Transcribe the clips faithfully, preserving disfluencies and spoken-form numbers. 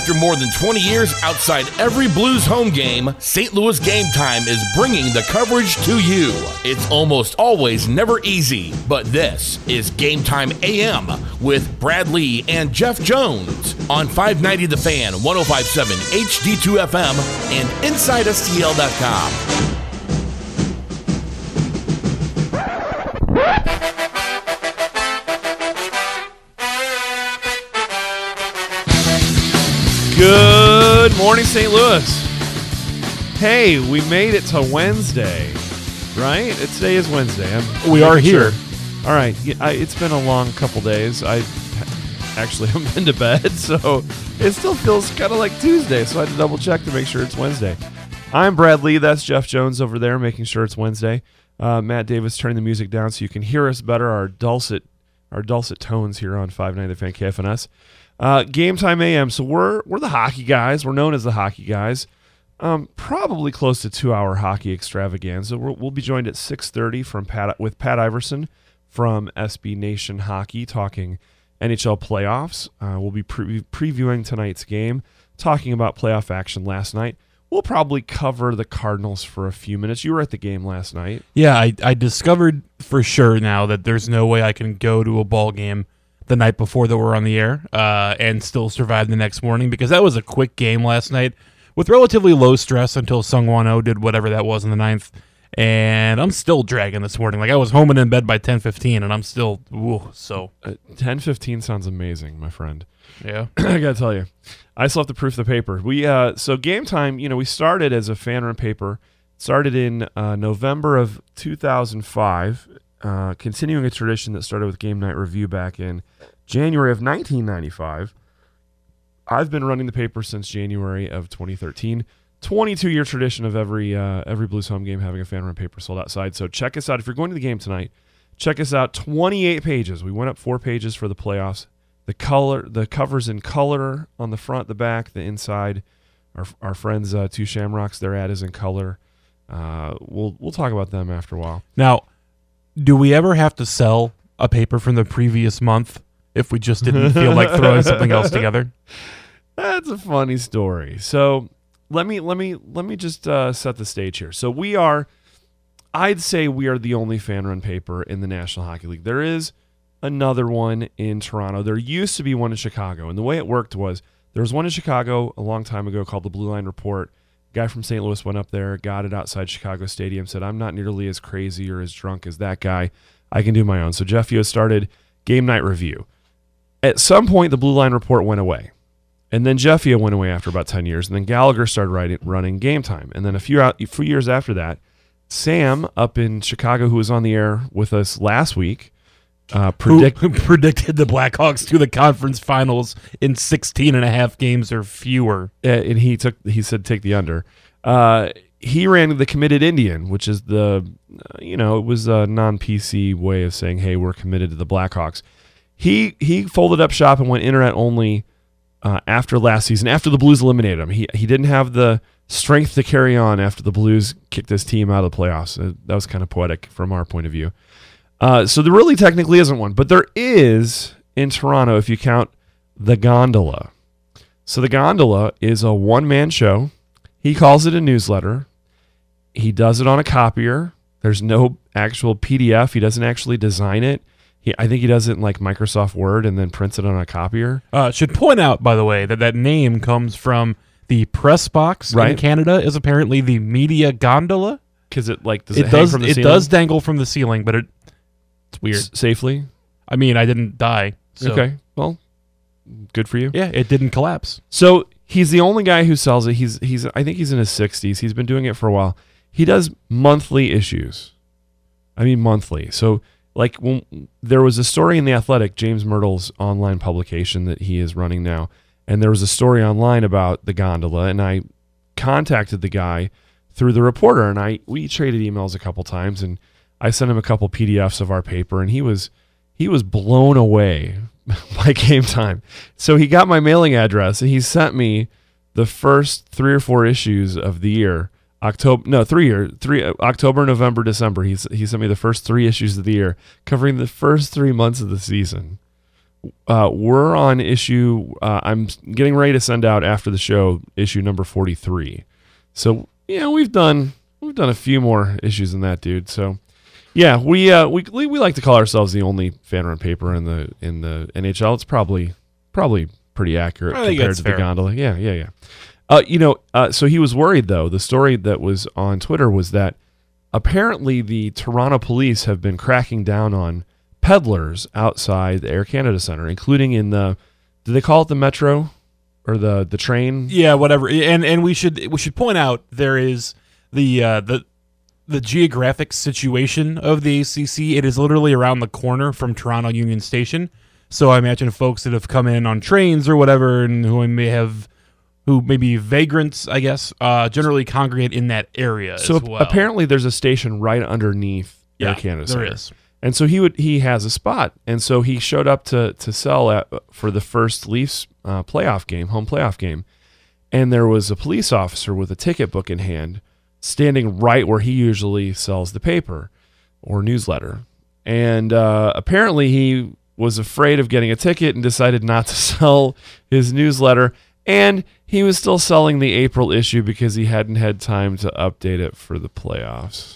After more than twenty years outside every Blues home game, Saint Louis Game Time is bringing the coverage to you. It's almost always never easy, but this is Game Time A M with Brad Lee and Jeff Jones on five ninety The Fan, one oh five point seven H D two F M, and Inside S T L dot com. Good morning, Saint Louis. Hey, we made it to Wednesday, right? It, today is Wednesday. I'm we are here. Sure. All right. Yeah, I, it's been a long couple days. I actually haven't been to bed, so it still feels kind of like Tuesday, so I had to double check to make sure it's Wednesday. I'm Brad Lee. That's Jeff Jones over there making sure it's Wednesday. Uh, Matt Davis turning the music down so you can hear us better, our dulcet, our dulcet tones here on five ninety The Fan K F N S. Uh, Game Time A M. So we're we're the hockey guys. We're known as the hockey guys. Um, probably close to two-hour hockey extravaganza. We're, we'll be joined at six thirty from Pat with Pat Iverson from S B Nation Hockey, talking N H L playoffs. Uh, we'll be pre- previewing tonight's game, talking about playoff action last night. We'll probably cover the Cardinals for a few minutes. You were at the game last night. Yeah, I, I discovered for sure now that there's no way I can go to a ball game the night before that we're on the air uh, and still survive the next morning, because that was a quick game last night with relatively low stress until Sungwon Oh did whatever that was in the ninth, and I'm still dragging this morning. Like, I was home and in bed by ten fifteen, and I'm still, ooh, so. Uh, ten fifteen sounds amazing, my friend. Yeah. I gotta tell you, I still have to proof the paper. We uh, So Game Time, you know, we started as a fan run paper, started in uh, November of two thousand five, Uh, continuing a tradition that started with Game Night Review back in January of nineteen ninety-five. I've been running the paper since January of twenty thirteen. twenty-two year tradition of every uh, every Blues home game having a fan run paper sold outside. So check us out. If you're going to the game tonight, check us out. twenty-eight pages. We went up four pages for the playoffs. The color, the covers in color on the front, the back, the inside. Our our friends, uh, Two Shamrocks, their ad is in color. Uh, we'll we'll talk about them after a while. Now, do we ever have to sell a paper from the previous month if we just didn't feel like throwing something else together? That's a funny story. So let me let me let me just uh, set the stage here. So we are, I'd say we are the only fan run paper in the National Hockey League. There is another one in Toronto. There used to be one in Chicago, and the way it worked was there was one in Chicago a long time ago called the Blue Line Report. Guy from Saint Louis went up there, got it outside Chicago Stadium, said, I'm not nearly as crazy or as drunk as that guy. I can do my own. So Jeff Yo started Game Night Review. At some point, the Blue Line Report went away. And then Jeff Yo went away after about ten years. And then Gallagher started writing, running Game Time. And then a few, out, a few years after that, Sam up in Chicago, who was on the air with us last week, Uh, predict- Who predicted the Blackhawks to the conference finals in sixteen and a half games or fewer. Uh, and he took. He said take the under. Uh, he ran the Committed Indian, which is the, uh, you know, it was a non-P C way of saying, hey, we're committed to the Blackhawks. He he folded up shop and went internet only uh, after last season, after the Blues eliminated him. He, he didn't have the strength to carry on after the Blues kicked his team out of the playoffs. Uh, that was kind of poetic from our point of view. Uh, so there really technically isn't one, but there is in Toronto if you count the Gondola. So the Gondola is a one-man show. He calls it a newsletter. He does it on a copier. There's no actual P D F. He doesn't actually design it. He, I think he does it in like Microsoft Word and then prints it on a copier. Uh, should point out, by the way, that that name comes from the press box right. in Canada is apparently the media gondola. Because it like does it, it, does hang from the it ceiling? does dangle from the ceiling, but it it's weird. S- safely? I mean, I didn't die. So. Okay, well, good for you. Yeah, it didn't collapse. So he's the only guy who sells it. He's he's I think he's in his sixties. He's been doing it for a while. He does monthly issues. I mean monthly. So like when there was a story in The Athletic, James Myrtle's online publication that he is running now, and there was a story online about the Gondola, and I contacted the guy through the reporter, and I we traded emails a couple times, and I sent him a couple P D Fs of our paper, and he was he was blown away by Game Time. So he got my mailing address, and he sent me the first three or four issues of the year. October, no, three year, three October, November, December. He he sent me the first three issues of the year, covering the first three months of the season, Uh, we're on issue. Uh, I'm getting ready to send out after the show issue number forty-three. So yeah, we've done we've done a few more issues than that, dude. So yeah, we uh, we we like to call ourselves the only fan run paper in the in the N H L. It's probably probably pretty accurate I think compared that's to fair. the Gondola. Yeah, yeah, yeah. Uh, you know, uh, so he was worried though. The story that was on Twitter was that apparently the Toronto police have been cracking down on peddlers outside the Air Canada Center, including in the, do they call it the metro or the the train? Yeah, whatever. And and we should we should point out there is the uh, the the geographic situation of the A C C. It is literally around the corner from Toronto Union Station. So I imagine folks that have come in on trains or whatever, and who may have who may be vagrants, I guess, uh, generally congregate in that area. So as well. apparently there's a station right underneath yeah, Air Canada there Center. is. And so he would he has a spot, and so he showed up to to sell at, for the first Leafs uh, playoff game, home playoff game, and there was a police officer with a ticket book in hand, standing right where he usually sells the paper or newsletter, and uh, apparently he was afraid of getting a ticket and decided not to sell his newsletter, and he was still selling the April issue because he hadn't had time to update it for the playoffs.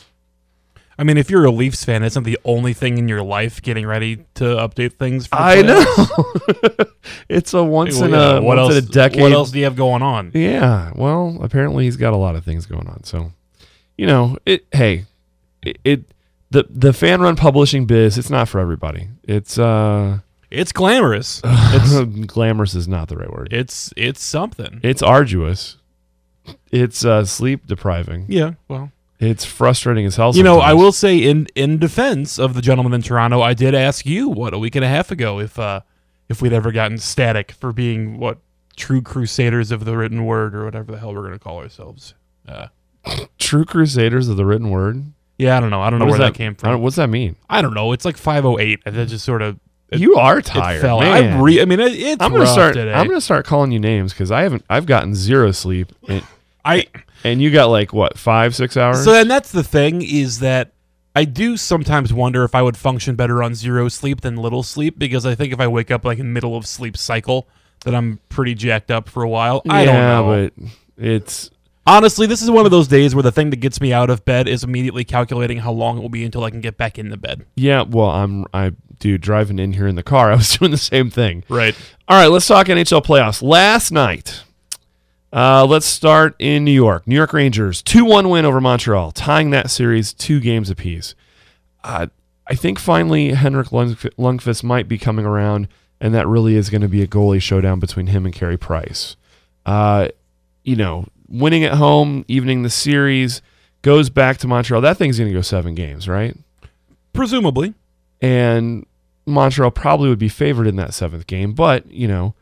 I mean, if you're a Leafs fan, it's not the only thing in your life getting ready to update things for the I playoffs. know. It's a once Well, in yeah, a what once else, in a decade. What else do you have going on? Yeah. Well, apparently he's got a lot of things going on. So, you know, it. Hey, it. it the the fan run publishing biz. It's not for everybody. It's uh, It's glamorous. It's glamorous is not the right word. it's it's something. It's arduous. It's uh, sleep depriving. Yeah, well. It's frustrating as hell. You know, I sometimes. will say in in defense of the gentleman in Toronto, I did ask you what a week and a half ago if uh, if we'd ever gotten static for being what true crusaders of the written word or whatever the hell we're going to call ourselves. Uh, True crusaders of the written word. yeah, I don't know. I don't know What where does that, came I from. don't- What's that mean? I don't know. It's like five oh eight, and that just sort of it, you are it tired, fell. man. I re- I mean, it, it's I'm gonna rough start. today. I'm gonna start calling you names because I haven't. I've gotten zero sleep, and, I and you got like what five, six hours. so, and that's the thing is that I do sometimes wonder if I would function better on zero sleep than little sleep because I think if I wake up like in the middle of sleep cycle, that I'm pretty jacked up for a while. I don't yeah, know. but it's Honestly, this is one of those days where the thing that gets me out of bed is immediately calculating how long it will be until I can get back in the bed. yeah. Well, I'm. I dude driving in here in the car. I was doing the same thing. Right. All right, let's talk N H L playoffs. Last night, uh, let's start in New York. New York Rangers two one win over Montreal, tying that series two games apiece. Uh, I think finally Henrik Lund- Lundqvist might be coming around, and that really is going to be a goalie showdown between him and Carey Price. Uh, you know, winning at home, evening the series, goes back to Montreal. That thing's going to go seven games, right? Presumably. And Montreal probably would be favored in that seventh game, but you know,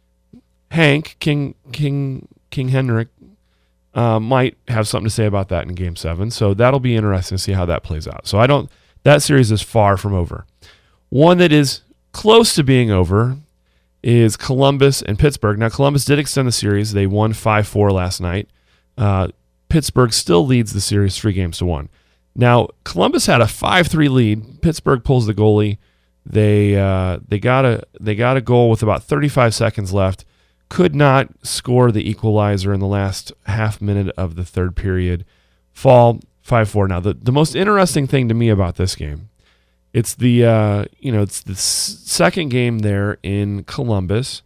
Hank King King King Henrik uh, might have something to say about that in Game Seven. So that'll be interesting to see how that plays out. So I don't. That series is far from over. One that is close to being over is Columbus and Pittsburgh. Now Columbus did extend the series; they won five four last night. Uh, Pittsburgh still leads the series three games to one. Now Columbus had a five three lead. Pittsburgh pulls the goalie. They uh, they got a they got a goal with about thirty-five seconds left. Could not score the equalizer in the last half minute of the third period. Fall five four. Now the, the most interesting thing to me about this game, it's the uh, you know it's the s- second game there in Columbus,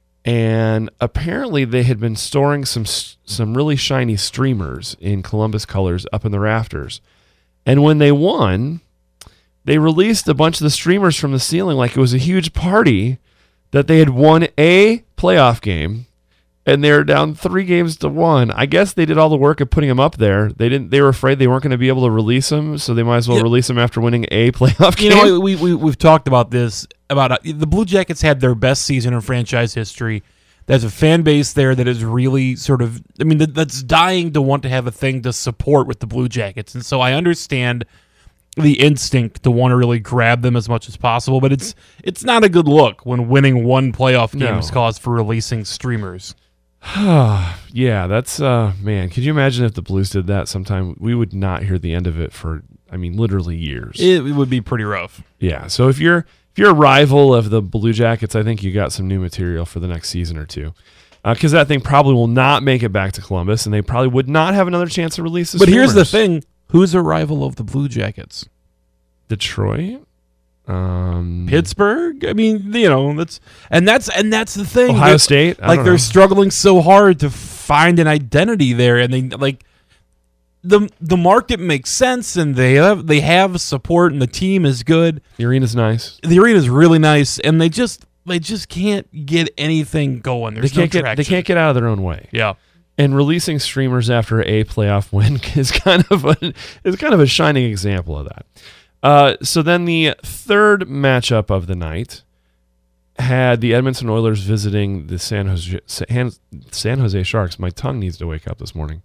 and apparently they had been storing some s- some really shiny streamers in Columbus colors up in the rafters, and when they won, they released a bunch of the streamers from the ceiling like it was a huge party that they had won a playoff game, and they're down three games to one. I guess they did all the work of putting them up there. They didn't. They were afraid they weren't going to be able to release them, so they might as well Yeah. release them after winning a playoff You game. know, we, we, we've talked about this. About uh, the Blue Jackets had their best season in franchise history. There's a fan base there that is really sort of, I mean, that, that's dying to want to have a thing to support with the Blue Jackets. And so I understand the instinct to want to really grab them as much as possible, but it's it's not a good look when winning one playoff game No. is cause for releasing streamers. Yeah, that's uh man, could you imagine if the Blues did that sometime? We would not hear the end of it for I mean literally years. It, it would be pretty rough. Yeah, so if you're if you're a rival of the Blue Jackets, I think you got some new material for the next season or two. Because that thing probably will not make it back to Columbus, and they probably would not have another chance to release the But streamers. here's the thing. Who's a rival of the Blue Jackets? Detroit? Um, Pittsburgh? I mean, you know, that's and that's and that's the thing. Ohio They're- State? I Like don't they're know. struggling so hard to find an identity there, and they like the the market makes sense, and they have they have support, and the team is good. The arena's nice. The arena is really nice, and they just they just can't get anything going. They There's can't no get traction. they can't get out of their own way. Yeah. And releasing streamers after a playoff win is kind of a, is kind of a shining example of that. Uh, so then the third matchup of the night had the Edmonton Oilers visiting the San Jose San, San Jose Sharks. My tongue needs to wake up this morning.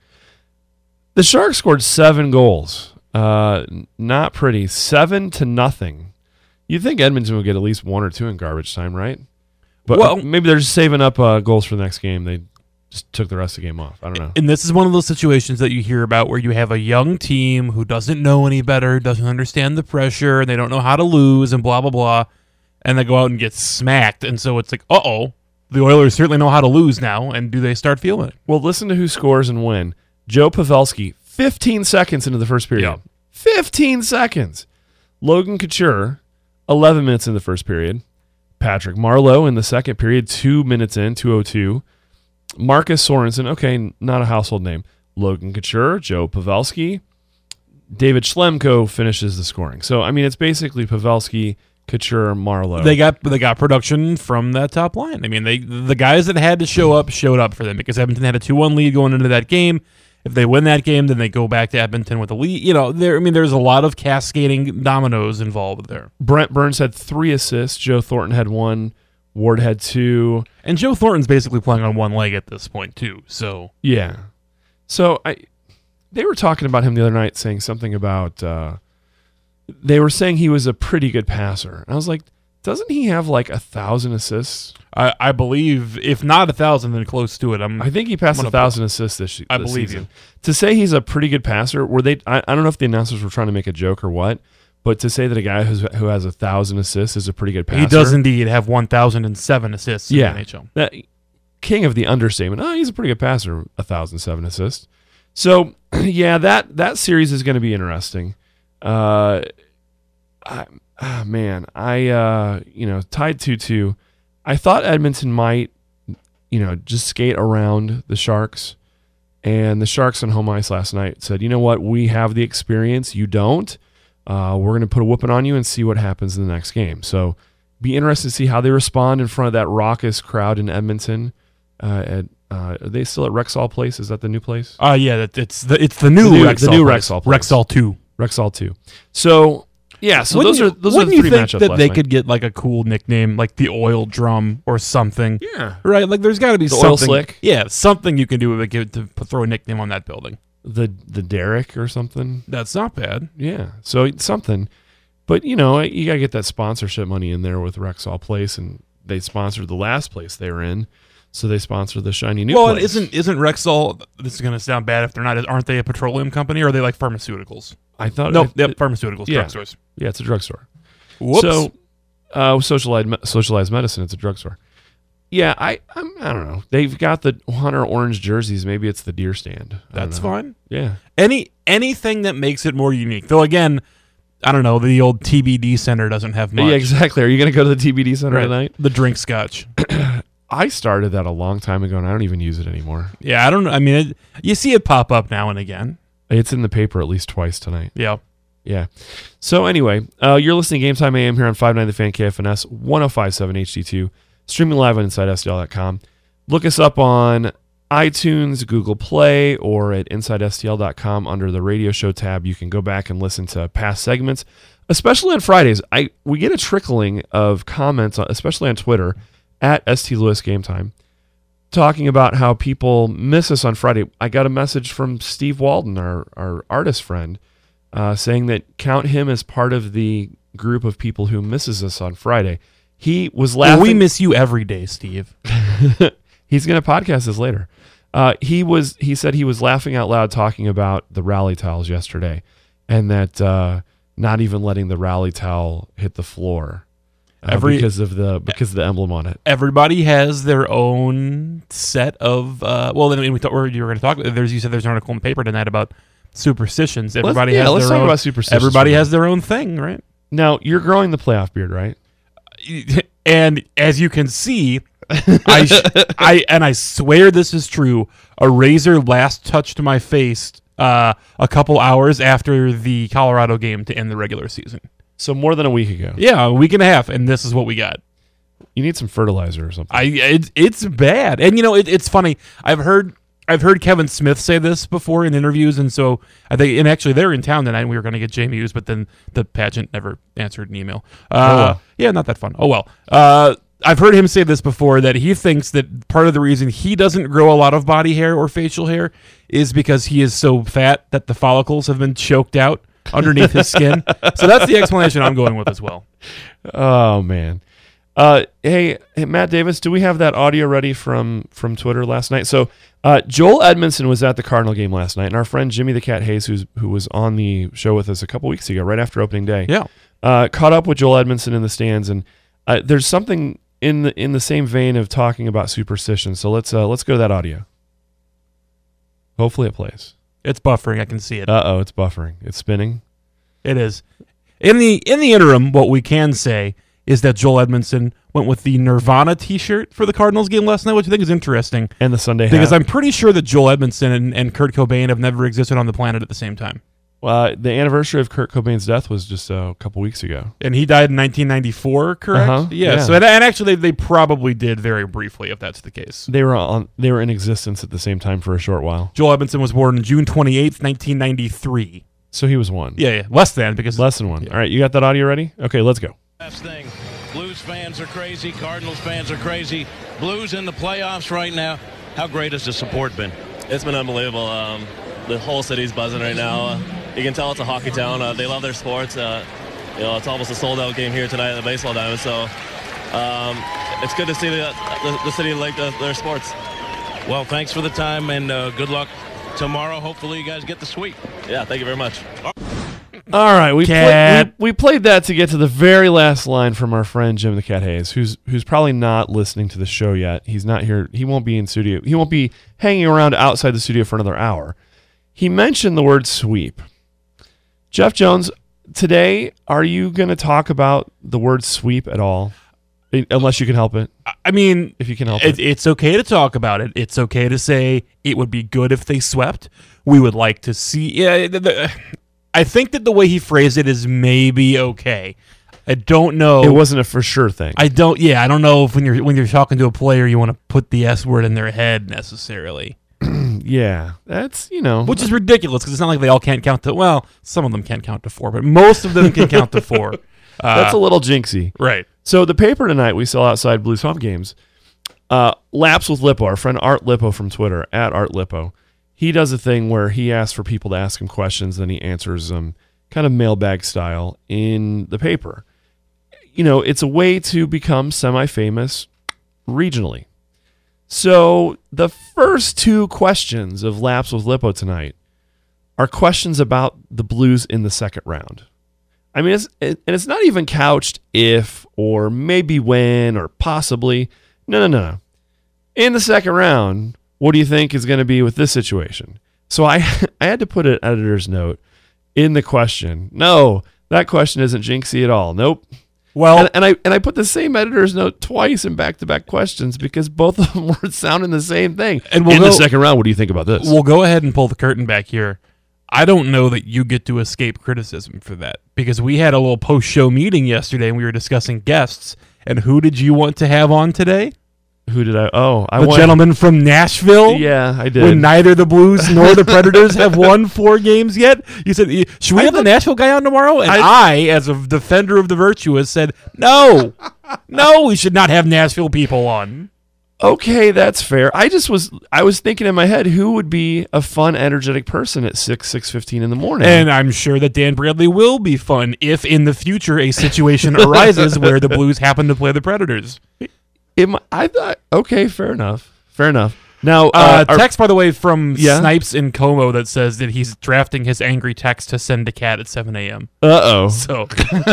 The Sharks scored seven goals. Uh, not pretty. Seven to nothing. You'd think Edmonton would get at least one or two in garbage time, right? But Well- maybe they're just saving up uh, goals for the next game. They just took the rest of the game off. I don't know. And this is one of those situations that you hear about where you have a young team who doesn't know any better, doesn't understand the pressure, and they don't know how to lose, and blah, blah, blah. And they go out and get smacked. And so it's like, uh-oh, the Oilers certainly know how to lose now, and do they start feeling it? Well, listen to who scores and when. Joe Pavelski, fifteen seconds into the first period. Yeah. fifteen seconds. Logan Couture, eleven minutes in the first period. Patrick Marleau in the second period, two minutes in, two oh two. Marcus Sorensen, okay, not a household name. Logan Couture, Joe Pavelski. David Schlemko finishes the scoring. So, I mean, it's basically Pavelski, Couture, Marleau. They got they got production from that top line. I mean, they the guys that had to show up showed up for them because Edmonton had a two one lead going into that game. If they win that game, then they go back to Edmonton with a lead. You know, there. I mean, there's a lot of cascading dominoes involved there. Brent Burns had three assists. Joe Thornton had one. Ward had two. And Joe Thornton's basically playing on one leg at this point too. So Yeah. So I, they were talking about him the other night, saying something about. Uh, they were saying he was a pretty good passer. And I was like, doesn't he have like a thousand assists? I, I believe, if not a thousand, then close to it. I'm. I think he passed I'm a gonna- thousand assists this, this I believe season. you. To say he's a pretty good passer, were they? I, I don't know if the announcers were trying to make a joke or what, but to say that a guy who's, who has a thousand assists is a pretty good passer, He does indeed have one thousand and seven assists Yeah. in the N H L. That king of the understatement. Oh, he's a pretty good passer. A thousand seven assists. So yeah, that that series is going to be interesting. Uh, I, ah, man, I uh, you know tied two two. I thought Edmonton might, you know, just skate around the Sharks, and the Sharks on home ice last night said, you know what, we have the experience, you don't. Uh, we're going to put a whooping on you and see what happens in the next game. So be interested to see how they respond in front of that raucous crowd in Edmonton. Uh, at uh, are they still at Rexall Place? Is that the new place? Uh yeah, that, it's the it's the new The new- Rexall the new place. Rexall place. Rexall two. Rexall two. So yeah, so Wouldn't those you- are those are wouldn't the you three think matchups that last they night. could get like a cool nickname, like the Oil Drum or something? Yeah. Right, like there's got to be The something. Oil Slick? Yeah, something you can do to, give, to throw a nickname on that building. the the Derrick or something. That's not bad. Yeah, so it's something. But you know, you gotta get that sponsorship money in there with Rexall Place, and they sponsored the last place they were in, so they sponsored the shiny new well, and place. isn't isn't Rexall? This is going to sound bad if they're not. Aren't they a petroleum company or are they like pharmaceuticals? I thought No, it- yep, it- pharmaceuticals, yeah. drugstores. yeah, it's a drugstore. Whoops. So, uh, socialized me- socialized medicine. It's a drugstore. Yeah, I I'm, I don't know. They've got the Hunter orange jerseys. Maybe it's the deer stand. I don't That's know. fine. Yeah. Any anything that makes it more unique. Though again, I don't know. The old T B D center doesn't have much. Yeah, exactly. Are you going to go to the T B D Center Right. tonight? The drink scotch. I started that a long time ago, and I don't even use it anymore. Yeah, I don't. I mean, it, you see it pop up now and again. It's in the paper at least twice tonight. Yeah. Yeah. So anyway, uh, you're listening to Game Time A M here on five ninety The Fan, K F N S, one oh five point seven H D two, streaming live on inside S D L dot com. Look us up on iTunes, Google Play, or at inside S D L dot com under the radio show tab. You can go back and listen to past segments, especially on Fridays. I we get a trickling of comments, especially on Twitter, at S T Lewis Game Time, talking about how people miss us on Friday. I got a message from Steve Walden, our, our artist friend, uh, saying that count him as part of the group of people who misses us on Friday. He was Well, laughing. we miss you every day, Steve. He's going to podcast this later. Uh, he was. He said he was laughing out loud talking about the rally towels yesterday, and that uh, not even letting the rally towel hit the floor uh, Every, because of the because of the emblem on it. Everybody has their own set of. Uh, well, then we thought you were going to talk. There's you said there's an article in the paper tonight about superstitions. Everybody let's, yeah, has let's their talk own. about superstitions. Everybody has their own thing, right? Now you're growing the playoff beard, right? And as you can see, I, sh- I and I swear this is true. A razor last touched my face uh, a couple hours after the Colorado game to end the regular season. So more than a week ago. Yeah, a week and a half, and this is what we got. You need some fertilizer or something. I it, it's bad, and you know it, it's funny. I've heard I've heard Kevin Smith say this before in interviews, and so I think and actually they're in town tonight. And we were going to get Jamie Hughes, but then the pageant never answered an email. Uh, oh, well. Yeah, not that fun. Oh well. Uh, I've heard him say this before, that he thinks that part of the reason he doesn't grow a lot of body hair or facial hair is because he is so fat that the follicles have been choked out underneath his skin. So that's the explanation I'm going with as well. Oh, man. Uh, hey, hey, Matt Davis, do we have that audio ready from, from Twitter last night? So uh, Joel Edmondson was at the Cardinal game last night, and our friend Jimmy the Cat Hayes, who's, who was on the show with us a couple weeks ago, right after opening day, yeah, uh, caught up with Joel Edmondson in the stands, and uh, there's something in the in the same vein of talking about superstition. So let's uh, let's go to that audio. Hopefully it plays. It's buffering. I can see it. Uh oh, it's buffering. It's spinning. It is. In the in the interim, what we can say is that Joel Edmondson went with the Nirvana T-shirt for the Cardinals game last night, which I think is interesting. And the Sunday hat. Because I'm pretty sure that Joel Edmondson and, and Kurt Cobain have never existed on the planet at the same time. Uh, the anniversary of Kurt Cobain's death was just uh, a couple weeks ago. And he died in nineteen ninety-four, correct? Uh-huh, yeah, yeah. So and, and actually, they, they probably did very briefly, if that's the case. They were on. They were in existence at the same time for a short while. Joel Edmondson was born on June twenty-eighth, nineteen ninety-three. So he was one. Yeah, yeah, less than because less than one. Yeah. All right, you got that audio ready? Okay, let's go. Last thing, Blues fans are crazy. Cardinals fans are crazy. Blues in the playoffs right now. How great has the support been? It's been unbelievable. Um, the whole city's buzzing right now. Uh, you can tell it's a hockey town. Uh, they love their sports. Uh, you know, it's almost a sold-out game here tonight at the baseball diamond. So um, it's good to see the, the, the city like the, their sports. Well, thanks for the time, and uh, good luck tomorrow. Hopefully you guys get the sweep. Yeah, thank you very much. All right, we, Cat. play, we we played that to get to the very last line from our friend Jim the Cat Hayes, who's who's probably not listening to the show yet. He's not here. He won't be in studio. He won't be hanging around outside the studio for another hour. He mentioned the word sweep. Jeff Jones, today, are you going to talk about the word sweep at all? Unless you can help it. I mean, if you can help it, it. It's okay to talk about it. It's okay to say it would be good if they swept. We would like to see. Yeah, the, the, I think that the way he phrased it is maybe okay. I don't know. It wasn't a for sure thing. I don't. Yeah, I don't know if when you're when you're talking to a player, you want to put the S word in their head necessarily. Yeah, that's, you know. Which is ridiculous because it's not like they all can't count to, well, some of them can't count to four, but most of them can count to four. Uh, That's a little jinxy. Right. So the paper tonight we sell outside Blues home games, uh, Laps with Lippo, our friend Art Lippo from Twitter, at Art Lippo. He does a thing where he asks for people to ask him questions, then he answers them kind of mailbag style in the paper. You know, it's a way to become semi-famous regionally. So the first two questions of Laps with Lippo tonight are questions about the Blues in the second round. I mean, it's, it, and it's not even couched if or maybe when or possibly. No, no, no. In the second round, what do you think is going to be with this situation? So I, I had to put an editor's note in the question. No, that question isn't jinxy at all. Nope. Well, and, and I and I put the same editor's note twice in back-to-back questions because both of them were sounding the same thing. And we'll in go, the second round, what do you think about this? We'll go ahead and pull the curtain back here. I don't know that you get to escape criticism for that because we had a little post-show meeting yesterday and we were discussing guests. And who did you want to have on today? Who did I? Oh, I the want, gentleman from Nashville. Yeah, I did. When neither the Blues nor the Predators have won four games yet, you said, "Should we I have the Nashville guy on tomorrow?" And I, I- I, as a defender of the virtuous, said, "No, no, we should not have Nashville people on." Okay, that's fair. I just was I was thinking in my head who would be a fun, energetic person at six, six fifteen in the morning. And I'm sure that Dan Bradley will be fun if in the future a situation arises where the Blues happen to play the Predators. It, mi- I thought, okay, fair enough. Fair enough. Now, Uh, uh, our- text, by the way, from Yeah? Snipes in Como that says that he's drafting his angry text to send to Cat at seven a.m. uh-oh. So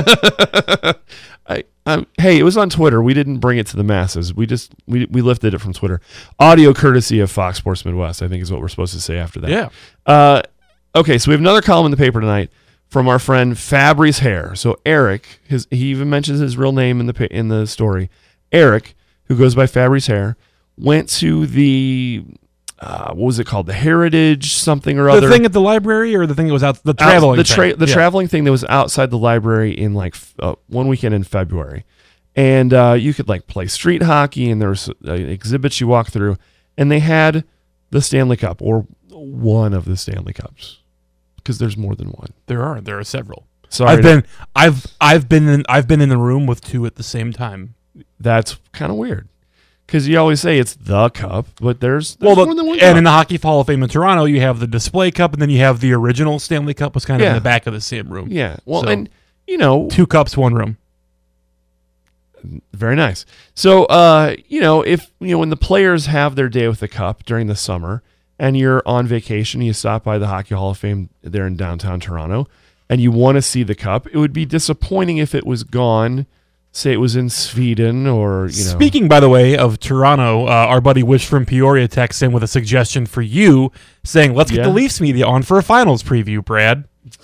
I, I, hey, it was on Twitter. We didn't bring it to the masses. We just we, we lifted it from Twitter. Audio courtesy of Fox Sports Midwest, I think is what we're supposed to say after that. yeah, Uh, okay, so we have another column in the paper tonight from our friend Fabry's Hair. So Eric, his he even mentions his real name in the pa- in the story. Eric, who goes by Fabry's Hair, went to the uh, what was it called? The Heritage something or the other. thing at the library or the thing that was out the Out- traveling the tra- thing? the Yeah. traveling thing that was outside the library in like f- uh, one weekend in February, and uh, you could like play street hockey, and there was uh, exhibits you walk through, and they had the Stanley Cup or one of the Stanley Cups because there's more than one. There are there are several. Sorry, I've been I've I've been in I've been in the room with two at the same time. that's kind of weird because you always say it's the cup, but there's, there's Well, the, more than one and cup. in the Hockey Hall of Fame in Toronto, you have the display cup, and then you have the original Stanley Cup, was kind of Yeah. in the back of the same room. yeah, well, So- and you know, Two cups, one room. very nice. So, uh, you know, if you know when the players have their day with the cup during the summer, and you're on vacation, you stop by the Hockey Hall of Fame there in downtown Toronto, and you want to see the cup, it would be disappointing if it was gone. Say it was in Sweden, or you know. Speaking, by the way, of Toronto, uh, our buddy Wish from Peoria texts in with a suggestion for you, saying, "Let's get Yeah. the Leafs media on for a finals preview." Brad,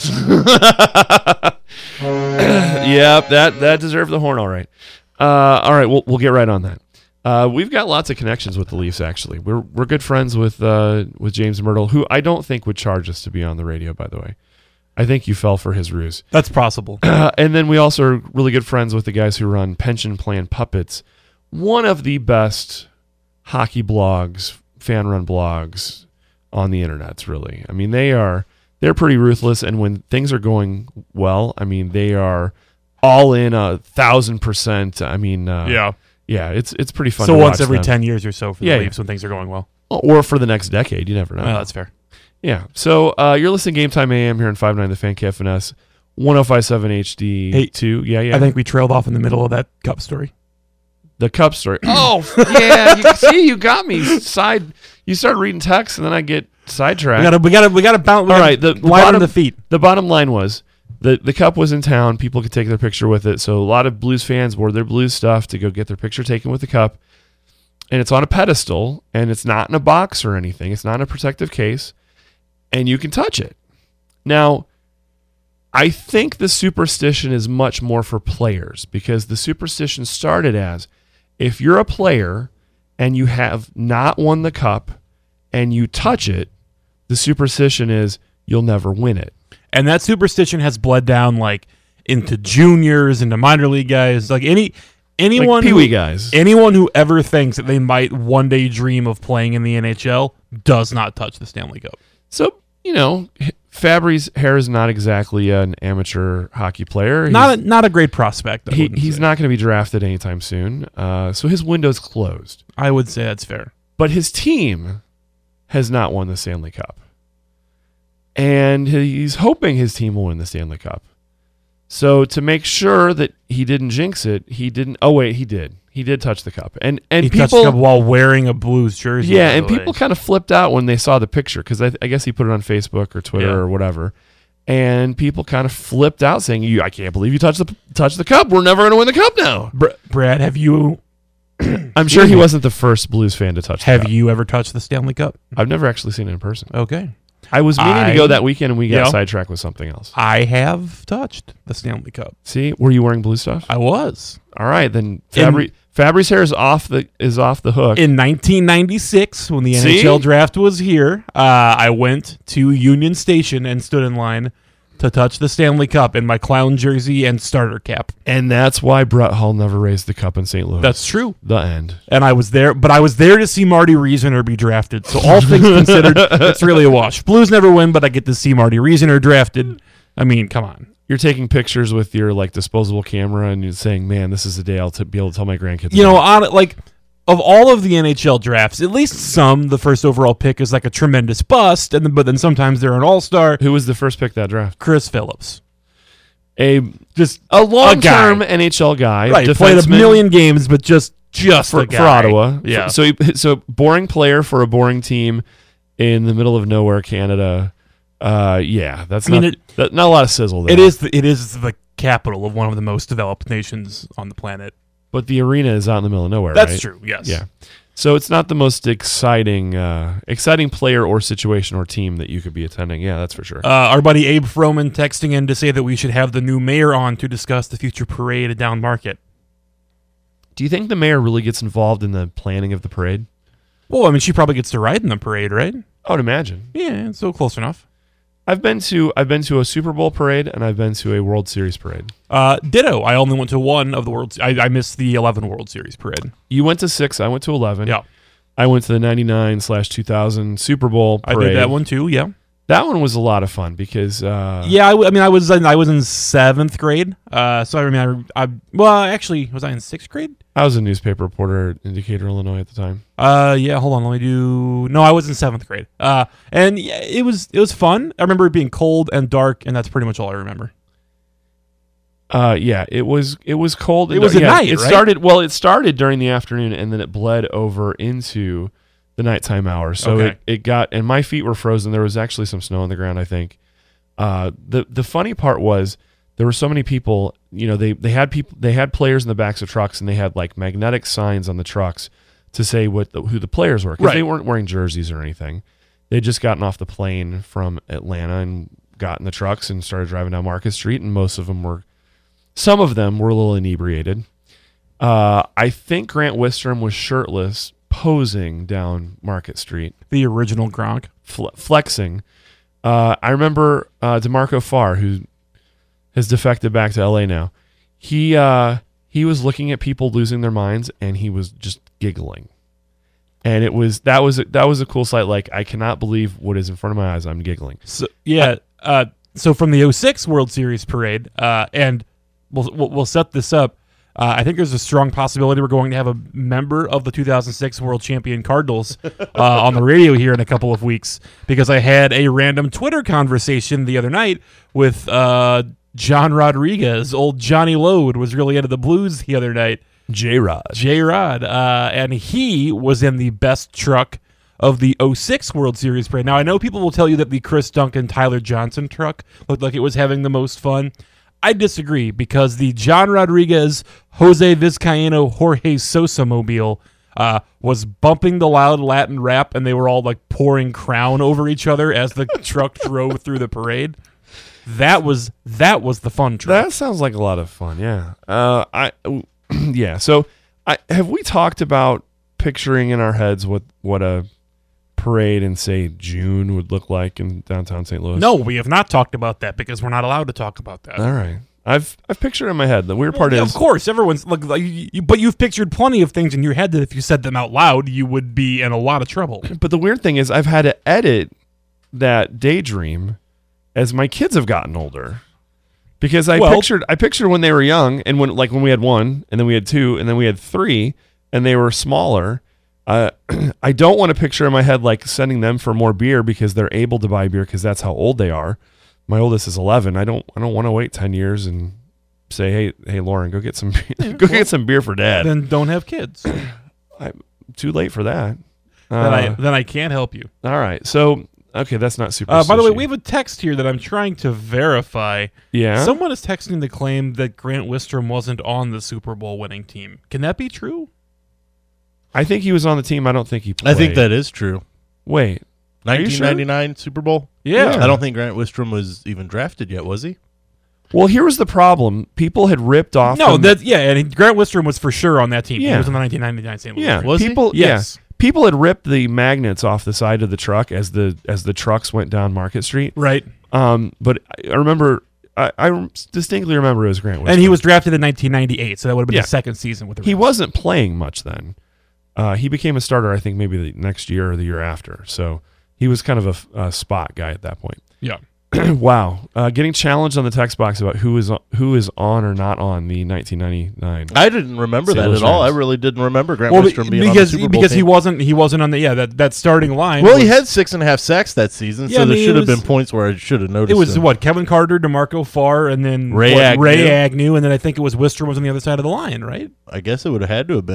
Yep, that that deserved the horn, all right. Uh, all right, we'll we'll get right on that. Uh, we've got lots of connections with the Leafs. Actually, we're we're good friends with uh, with James Myrtle, who I don't think would charge us to be on the radio. By the way, I think you fell for his ruse. that's possible. Uh, and then we also are really good friends with the guys who run Pension Plan Puppets, one of the best hockey blogs, fan run blogs on the internet. Really, I mean, they are they're pretty ruthless, and when things are going well, I mean, they are all in a thousand percent. I mean, uh, yeah. yeah, it's it's pretty fun. So to once watch every them. ten years or so for the Yeah, Leafs yeah. when things are going well. or for the next decade, you never know. Well, that's fair. Yeah. So uh, you're listening to Game Time A M here on five nine The Fan K F N S, one oh five point seven H D Hey, two. Yeah, yeah. I think we trailed off in the middle of that cup story. The cup story. Oh, yeah. You see, you got me side. You start reading text, and then I get sidetracked. We gotta, we gotta, we gotta bounce. All right. The, the line on bottom, the feet. the bottom line was the the cup was in town. People could take their picture with it. So a lot of Blues fans wore their Blues stuff to go get their picture taken with the cup. And it's on a pedestal, and it's not in a box or anything. It's not in a protective case, and you can touch it. Now, I think the superstition is much more for players, because the superstition started as if you're a player and you have not won the cup and you touch it, the superstition is you'll never win it. And that superstition has bled down like into juniors, into minor league guys, like any anyone Like Pee-wee who, guys. anyone who ever thinks that they might one day dream of playing in the N H L does not touch the Stanley Cup. So, you know, Fabry's Hair is not exactly an amateur hockey player. Not a, not a great prospect. I he, wouldn't he's say. not going to be drafted anytime soon. Uh, so his window's closed. I would say that's fair. But his team has not won the Stanley Cup. And he's hoping his team will win the Stanley Cup. So to make sure that he didn't jinx it, he didn't. Oh wait, he did. He did touch the cup, and and He people. touched the cup while wearing a Blues jersey. Yeah, by and the way. people kind of flipped out when they saw the picture, because I, I guess he put it on Facebook or Twitter Yeah. or whatever, and people kind of flipped out saying, "You, I can't believe you touched the touched the cup. We're never going to win the cup now." Br- Brad, have you I'm sure he wasn't the first Blues fan to touch. the have cup. you ever touched the Stanley Cup? I've never actually seen it in person. Okay. I was meaning I- to go that weekend, and we got Yeah. sidetracked with something else. I have touched the Stanley Cup. See, were you wearing blue stuff? I was. All right, then In- Fabry, Fabry's Hair is off the is off the hook. In nineteen ninety-six, when the See? N H L draft was here, uh, I went to Union Station and stood in line to touch the Stanley Cup in my clown jersey and starter cap. And that's why Brett Hull never raised the cup in Saint Louis. That's true. the end. And I was there, but I was there to see Marty Reasoner be drafted. So all things considered, it's really a wash. Blues never win, but I get to see Marty Reasoner drafted. I mean, come on. You're taking pictures with your like disposable camera, and you're saying, "Man, this is the day I'll t- be able to tell my grandkids." You know, about." on like of all of the N H L drafts, at least some, the first overall pick is like a tremendous bust, and then, but then sometimes they're an all-star. Who was the first pick that draft? Chris Phillips. A Just a long-term guy. N H L guy, Right, played a defenseman. million games, but just just for, the guy. for Ottawa. Yeah. So he, so boring player for a boring team in the middle of nowhere, Canada. Uh, yeah, that's I mean, not it- that, not a lot of sizzle there. It is. The, it is the capital of one of the most developed nations on the planet. but the arena is out in the middle of nowhere. That's right? true. Yes. Yeah. So it's not the most exciting, uh, exciting player or situation or team that you could be attending. Yeah, that's for sure. Uh, our buddy Abe Froman texting in to say that we should have the new mayor on to discuss the future parade at Down Market. Do you think the mayor really gets involved in the planning of the parade? Well, I mean, she probably gets to ride in the parade, right? I would imagine. Yeah, so close enough. I've been to I've been to a Super Bowl parade and I've been to a World Series parade. Uh, ditto. I only went to one of the World. I, I missed the eleven World Series parade. You went to six. I went to eleven. Yeah, I went to the ninety-nine slash two thousand Super Bowl I parade. did that one too. Yeah, That one was a lot of fun because uh, yeah. I, w- I mean, I was in, I was in seventh grade. Uh, so I mean, I, I well, actually, was I in sixth grade? I was a newspaper reporter at Indicator, Illinois at the time. Uh, yeah. Hold on, let me do. No, I was in seventh grade. Uh, and yeah, it was it was fun. I remember it being cold and dark, and that's pretty much all I remember. Uh, yeah, it was it was cold. It was at yeah, night, It right? started well. It started during the afternoon, and then it bled over into the nighttime hours. So Okay. it, it got and my feet were frozen. There was actually some snow on the ground, I think. Uh, the the funny part was there were so many people. You know, they they had people they had players in the backs of trucks, and they had like magnetic signs on the trucks to say what the, who the players were because Right. they weren't wearing jerseys or anything. They'd just gotten off the plane from Atlanta and got in the trucks and started driving down Market Street, and most of them were. Some of them were a little inebriated. Uh, I think Grant Wistrom was shirtless, posing down Market Street, The original Gronk. fle- flexing. Uh, I remember uh, DeMarco Farr, who has defected back to L A now. He uh, he was looking at people losing their minds, and he was just giggling. And it was that was that was a cool sight. Like, I cannot believe what is in front of my eyes. I'm giggling. So yeah. Uh, so from the oh six World Series parade, uh, and we'll we'll, we'll set this up. Uh, I think there's a strong possibility we're going to have a member of the two thousand six World Champion Cardinals uh, on the radio here in a couple of weeks because I had a random Twitter conversation the other night with uh, John Rodriguez. Old Johnny Load was really into the Blues the other night. J-Rod. J-Rod, uh, and he was in the best truck of the oh six World Series parade. Now, I know people will tell you that the Chris Duncan, Tyler Johnson truck looked like it was having the most fun. I disagree because the John Rodriguez, Jose Vizcaíno, Jorge Sosa mobile uh, was bumping the loud Latin rap, and they were all like pouring Crown over each other as the truck drove through the parade. That was that was the fun truck. That sounds like a lot of fun. Yeah. Uh, I yeah. So, I have we talked about picturing in our heads what what a parade in say June would look like in downtown Saint Louis? No, we have not talked about that because we're not allowed to talk about that. All right. I've I've pictured it in my head. The weird Well, part yeah, is, of course, everyone's like, like you, you- but you've pictured plenty of things in your head that if you said them out loud, you would be in a lot of trouble. but the weird thing is, I've had to edit that daydream as my kids have gotten older. Because I Well- pictured I pictured when they were young, and when like when we had one, and then we had two, and then we had three, and they were smaller. Uh, I don't want to picture in my head like sending them for more beer because they're able to buy beer because that's how old they are. My oldest is eleven. I don't I don't want to wait ten years and say, hey hey Lauren, go get some go get some beer for dad. Then don't have kids. I'm too late for that. then I Uh, then I can't help you. all right, so okay, that's not super. Uh, by the way, we have a text here that I'm trying to verify. yeah. Someone is texting the claim that Grant Wistrom wasn't on the Super Bowl winning team. Can that be true? I think he was on the team. I don't think he played. I think that is true. Wait, Are you sure? nineteen ninety-nine Super Bowl? Yeah. I don't think Grant Wistrom was even drafted yet, was he? well, here was the problem. People had ripped off. No, the- that yeah, and he- Grant Wistrom was for sure on that team. He Yeah. was on the nineteen ninety-nine Saint Louis. yeah. Rams. Was he? people. Yes. Yeah, people had ripped the magnets off the side of the truck as the as the trucks went down Market Street. Right. Um, but I I remember. I, I distinctly remember it was Grant Wistrom. And he was drafted in nineteen ninety-eight, so that would have been Yeah. the second season with the He Rams. wasn't playing much then. Uh, he became a starter, I think, maybe the next year or the year after. So he was kind of a f- a, spot guy at that point. Yeah. Wow, uh, getting challenged on the text box about who is on, who is on or not on the nineteen ninety-nine. I didn't remember Saint that Louis at all. I Rams. really didn't remember Grant Well, Wistrom being because on the Super Bowl because he team. wasn't he wasn't on the yeah that, that starting line. Well, he was- had six and a half sacks that season, Yeah, so I there mean, should it have was- been points where I should have noticed It was him. what Kevin Carter, DeMarco Farr, and then Ray what, Agnew. Ray Agnew, and then I think it was Wistrom was on the other side of the line, right? I guess it would have had to have been. Yeah.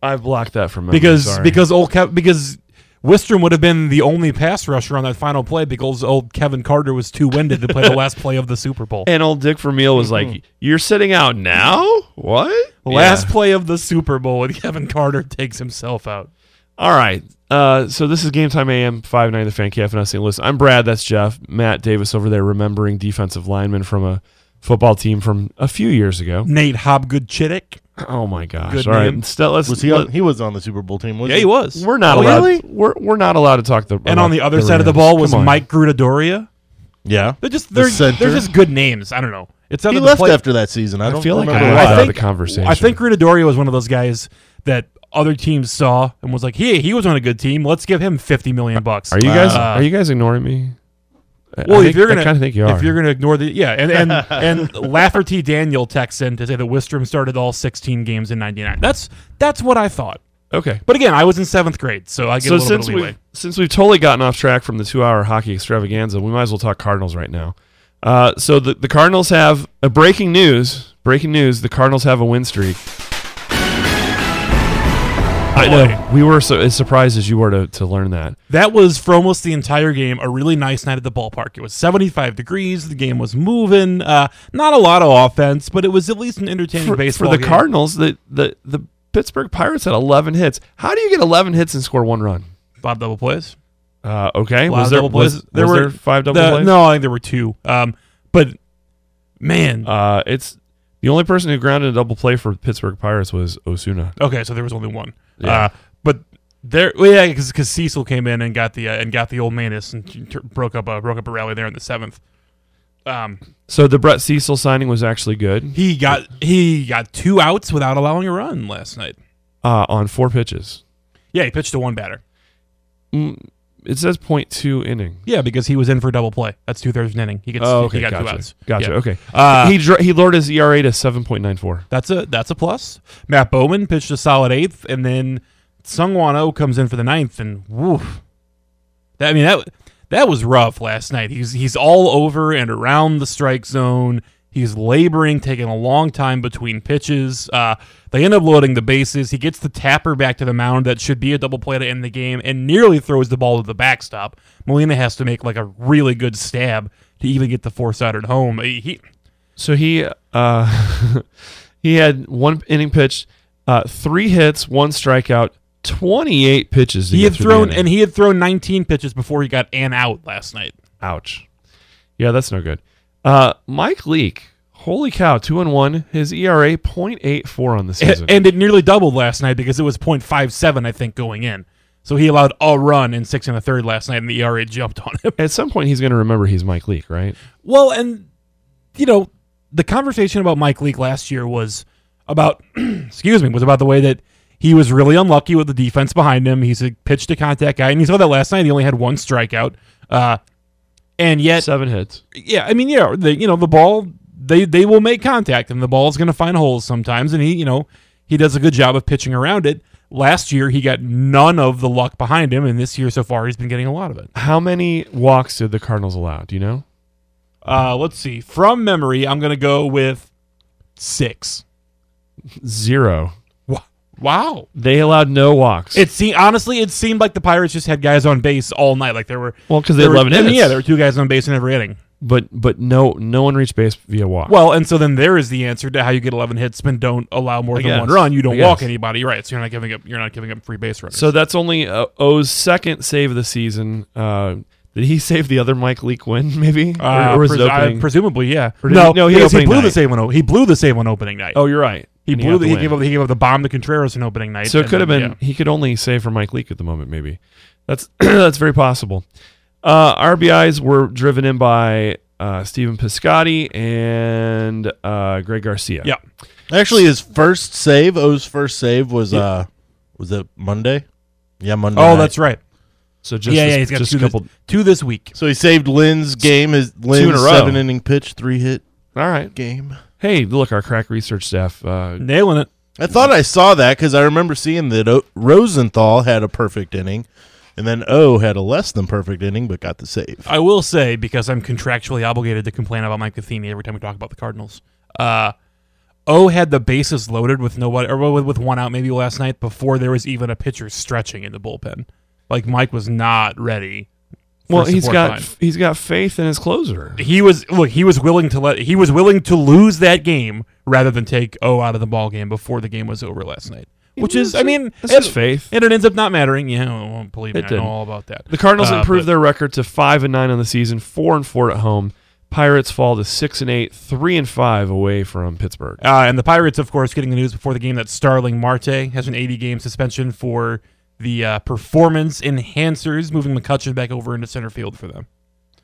I've blocked that from memory. because sorry. because old Kev, because Wistrom would have been the only pass rusher on that final play because old Kevin Carter was too winded to play the last play of the Super Bowl. and old Dick Vermeil was like, "You're sitting out now? What? Last Yeah. play of the Super Bowl, and Kevin Carter takes himself out. All right. Uh, so this is Game Time A M five ninety The Fan, K F N S Saint Louis. I'm Brad. That's Jeff. Matt Davis over there remembering defensive linemen from a football team from a few years ago. Nate Hobgood-Chittick. Oh my gosh! Good All right, name. Still, let's. Was he let- on, he was on the Super Bowl team, wasn't Yeah, he was. We're not Oh, allowed. really? We're we're not allowed to talk the. And on the about other side of the Rams. ball was Come on. Mike Grudadoria. Yeah. They're just The they're, center? they're just good names. I don't know. It's He the left play- after that season. I, I don't feel like remember I why. left I out think the conversation. I think Grudadoria was one of those guys that other teams saw and was like, "Hey, he was on a good team. Let's give him fifty million bucks." Are you guys? Uh, are you guys ignoring me? I- Well, I if think- you're gonna, I kind of think you are. if you're gonna ignore the, yeah, and and and Lafferty Daniel texts in to say that Wistrom started all sixteen games in ninety-nine. That's that's what I thought. okay. But again, I was in seventh grade, so I get So a little since bit of leeway. we've since we've totally gotten off track from the two-hour hockey extravaganza, we might as well talk Cardinals right now. Uh, so the the Cardinals have a breaking news. Breaking news: the Cardinals have a win streak. I know. We were so as surprised as you were to, to learn that. That was for almost the entire game a really nice night at the ballpark. It was seventy-five degrees. The game was moving. Uh, not a lot of offense, but it was at least an entertaining For, baseball for the game. Cardinals, the, the the Pittsburgh Pirates had eleven hits. How do you get eleven hits and score one run? Five double plays. Uh, okay, A lot was of there, double was, plays. There was were there five double the- plays? No, I think there were two. Um, but man, Uh, it's the only person who grounded a double play for Pittsburgh Pirates was Osuna. okay, so there was only one. Yeah. Uh, but there, well, yeah, because Cecil came in and got the uh, and got the old Manus and t- broke up a broke up a rally there in the seventh. Um, So the Brett Cecil signing was actually good he got he got two outs without allowing a run last night. uh, on four pitches. Yeah, he pitched to one batter. Mm, it says point two inning. Yeah, because he was in for a double play. That's two thirds of an inning. He gets Oh, okay, he got gotcha. two outs. Gotcha. Yeah. Okay. Uh, he dr- he lowered his E R A to seven point nine four. That's a that's a plus. Matt Bowman pitched a solid eighth, and then Sungwon Oh comes in for the ninth, and woof. That, I mean that that was rough last night. He's he's all over and around the strike zone. He's laboring, taking a long time between pitches. Uh, they end up loading the bases. He gets the tapper back to the mound that should be a double play to end the game, and nearly throws the ball to the backstop. Molina has to make like a really good stab to even get the force out at home. He, So he uh, he had one inning pitch, uh, three hits, one strikeout, twenty-eight pitches. to he get had through the thrown inning. and he had thrown nineteen pitches before he got an out last night. Ouch. Yeah, that's no good. Uh, Mike Leake, holy cow, two and one. His E R A point eight four on the season. And it nearly doubled last night because it was point five seven, I think, going in. So he allowed a run in six and a third last night, and the E R A jumped on him. At some point, he's going to remember he's Mike Leake, right? Well, and, you know, the conversation about Mike Leake last year was about, excuse me, was about the way that he was really unlucky with the defense behind him. He's a pitch to contact guy, and you saw that last night. He only had one strikeout. Uh, and yet, Seven hits. yeah, I mean, yeah, the, you know, the ball, they, they will make contact, and the ball's going to find holes sometimes, and he, you know, he does a good job of pitching around it. Last year, he got none of the luck behind him, and this year so far, he's been getting a lot of it. How many walks did the Cardinals allow? Do you know? Uh, let's see. From memory, I'm going to go with six. Zero. Wow. They allowed no walks. It seemed honestly, it seemed like the Pirates just had guys on base all night. Like there were well, because they there had were- eleven I mean, innings. yeah, there were two guys on base in every inning. but but no no one reached base via walk. Well, and so then there is the answer to how you get eleven hits and don't allow more I than guess. one run. You don't I walk guess. anybody, right? So you're not giving up. You're not giving up free base runners. so that's only uh, O's second save of the season. Uh, did he save the other Mike Leake win? Maybe, uh, or, or was pres- it uh, opening? presumably, yeah. Or did no, he- no, he because he opening blew the night. save on. o- He blew the save on opening night. oh, you're right. he And blew. had The, to he win. gave up. He gave up the bomb to Contreras in opening night. So it and could have then, been he could only save for Mike Leake at the moment. Maybe that's that's very possible. Uh, R B Is were driven in by uh, Stephen Piscotty and uh, Greg Garcia. Yeah. Actually, his first save, O's first save was uh, was it Monday? Yeah, Monday. Oh, night. that's right. So just yeah, this, yeah. He's got just two, a couple. this, two this week. So he saved Lynn's game. His Lynn's in a row. seven inning pitch, three hit All right. game. Hey, look, our crack research staff. Uh, Nailing it. I thought I saw that because I remember seeing that o- Rosenthal had a perfect inning, and then O had a less than perfect inning, but got the save. I will say, because I'm contractually obligated to complain about Mike Matheny every time we talk about the Cardinals, uh, O had the bases loaded with nobody, or with, with one out maybe last night before there was even a pitcher stretching in the bullpen. Like Mike was not ready. for Well, he's support got line. he's got faith in his closer. He was look. He was willing to let. He was willing to lose that game rather than take O out of the ball game before the game was over last night. Which is, I mean, This it, is faith. and it ends up not mattering. Yeah, well, believe me, It I didn't. know all about that. The Cardinals Uh, improved but- their record to five and nine on the season, four and four at home. Pirates fall to six and eight, three and five away from Pittsburgh. Uh, and the Pirates, of course, getting the news before the game that Starling Marte has an eighty-game suspension for the uh, performance enhancers, moving McCutcheon back over into center field for them.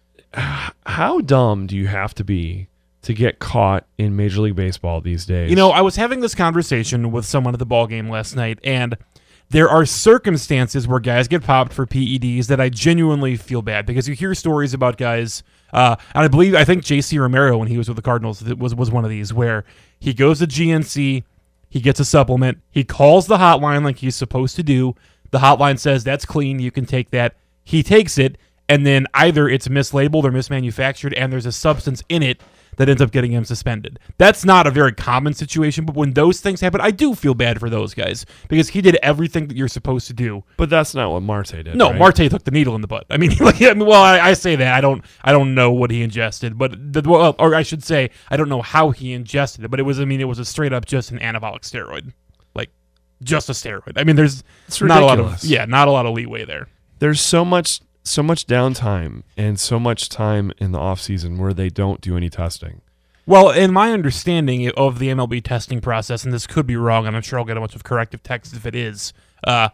How dumb do you have to be to get caught in Major League Baseball these days? You know, I was having this conversation with someone at the ball game last night, and there are circumstances where guys get popped for P E Ds that I genuinely feel bad, because you hear stories about guys, uh, and I believe, I think J C Romero, when he was with the Cardinals, was, was one of these, where he goes to G N C, he gets a supplement, he calls the hotline like he's supposed to do, the hotline says, that's clean, you can take that, he takes it, and then either it's mislabeled or mismanufactured, and there's a substance in it that ends up getting him suspended. That's not a very common situation, but when those things happen, I do feel bad for those guys, because he did everything that you're supposed to do. But that's not what Marte did. No, right? Marte took the needle in the butt. I mean, like, I mean well, I, I say that I don't, I don't know what he ingested, but the, well, or I should say, I don't know how he ingested it. But it was, I mean, it was a straight up just an anabolic steroid, like just a steroid. I mean, there's It's not a lot of, ridiculous. yeah, not a lot of leeway there. There's so much so much downtime and so much time in the off season where they don't do any testing. Well, in my understanding of the M L B testing process, and this could be wrong, and I'm sure I'll get a bunch of corrective text if it is, uh,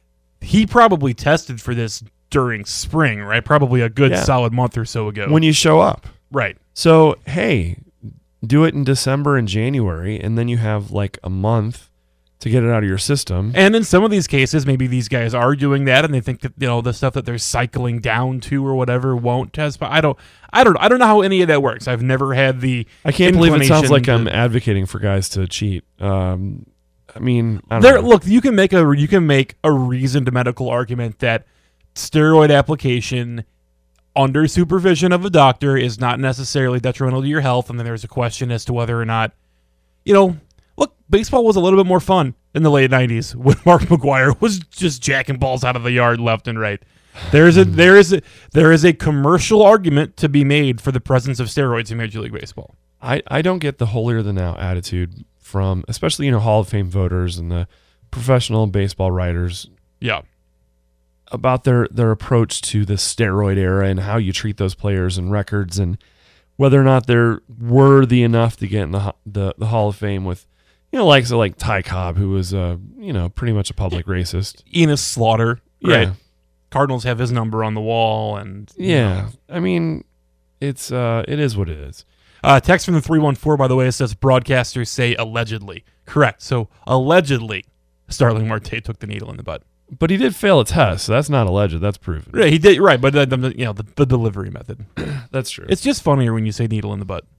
he probably tested for this during spring, right? Probably a good Yeah. solid month or so ago. When you show up. right. So, hey, do it in December and January, and then you have like a month to get it out of your system. And in some of these cases, maybe these guys are doing that, and they think that, you know, the stuff that they're cycling down to or whatever won't test. But I don't, I don't, I don't know how any of that works. I've never had the. I can't believe it sounds inclination like to- I'm advocating for guys to cheat. Um, I mean, I don't There, know. look, you can make a you can make a reasoned medical argument that steroid application under supervision of a doctor is not necessarily detrimental to your health, and then there's a question as to whether or not, you know, look, baseball was a little bit more fun in the late nineties when Mark McGwire was just jacking balls out of the yard left and right. There's a there is a, there is a commercial argument to be made for the presence of steroids in Major League Baseball. I, I don't get the holier than thou attitude from, especially, you know, Hall of Fame voters and the professional baseball writers Yeah. about their, their approach to the steroid era and how you treat those players and records and whether or not they're worthy enough to get in the ho- the, the Hall of Fame with, you know, like so like Ty Cobb, who was uh you know pretty much a public racist. Enos Slaughter, right? Yeah. Cardinals have his number on the wall, and you Yeah, know. I mean, it's uh it is what it is. Uh, text from the three one four, by the way, it says broadcasters say allegedly. Correct. So allegedly, Starling Marte took the needle in the butt. But he did fail a test, so that's not alleged. That's proven. Right, he did. Right, but uh, the, you know the, the delivery method. That's true. It's just funnier when you say needle in the butt.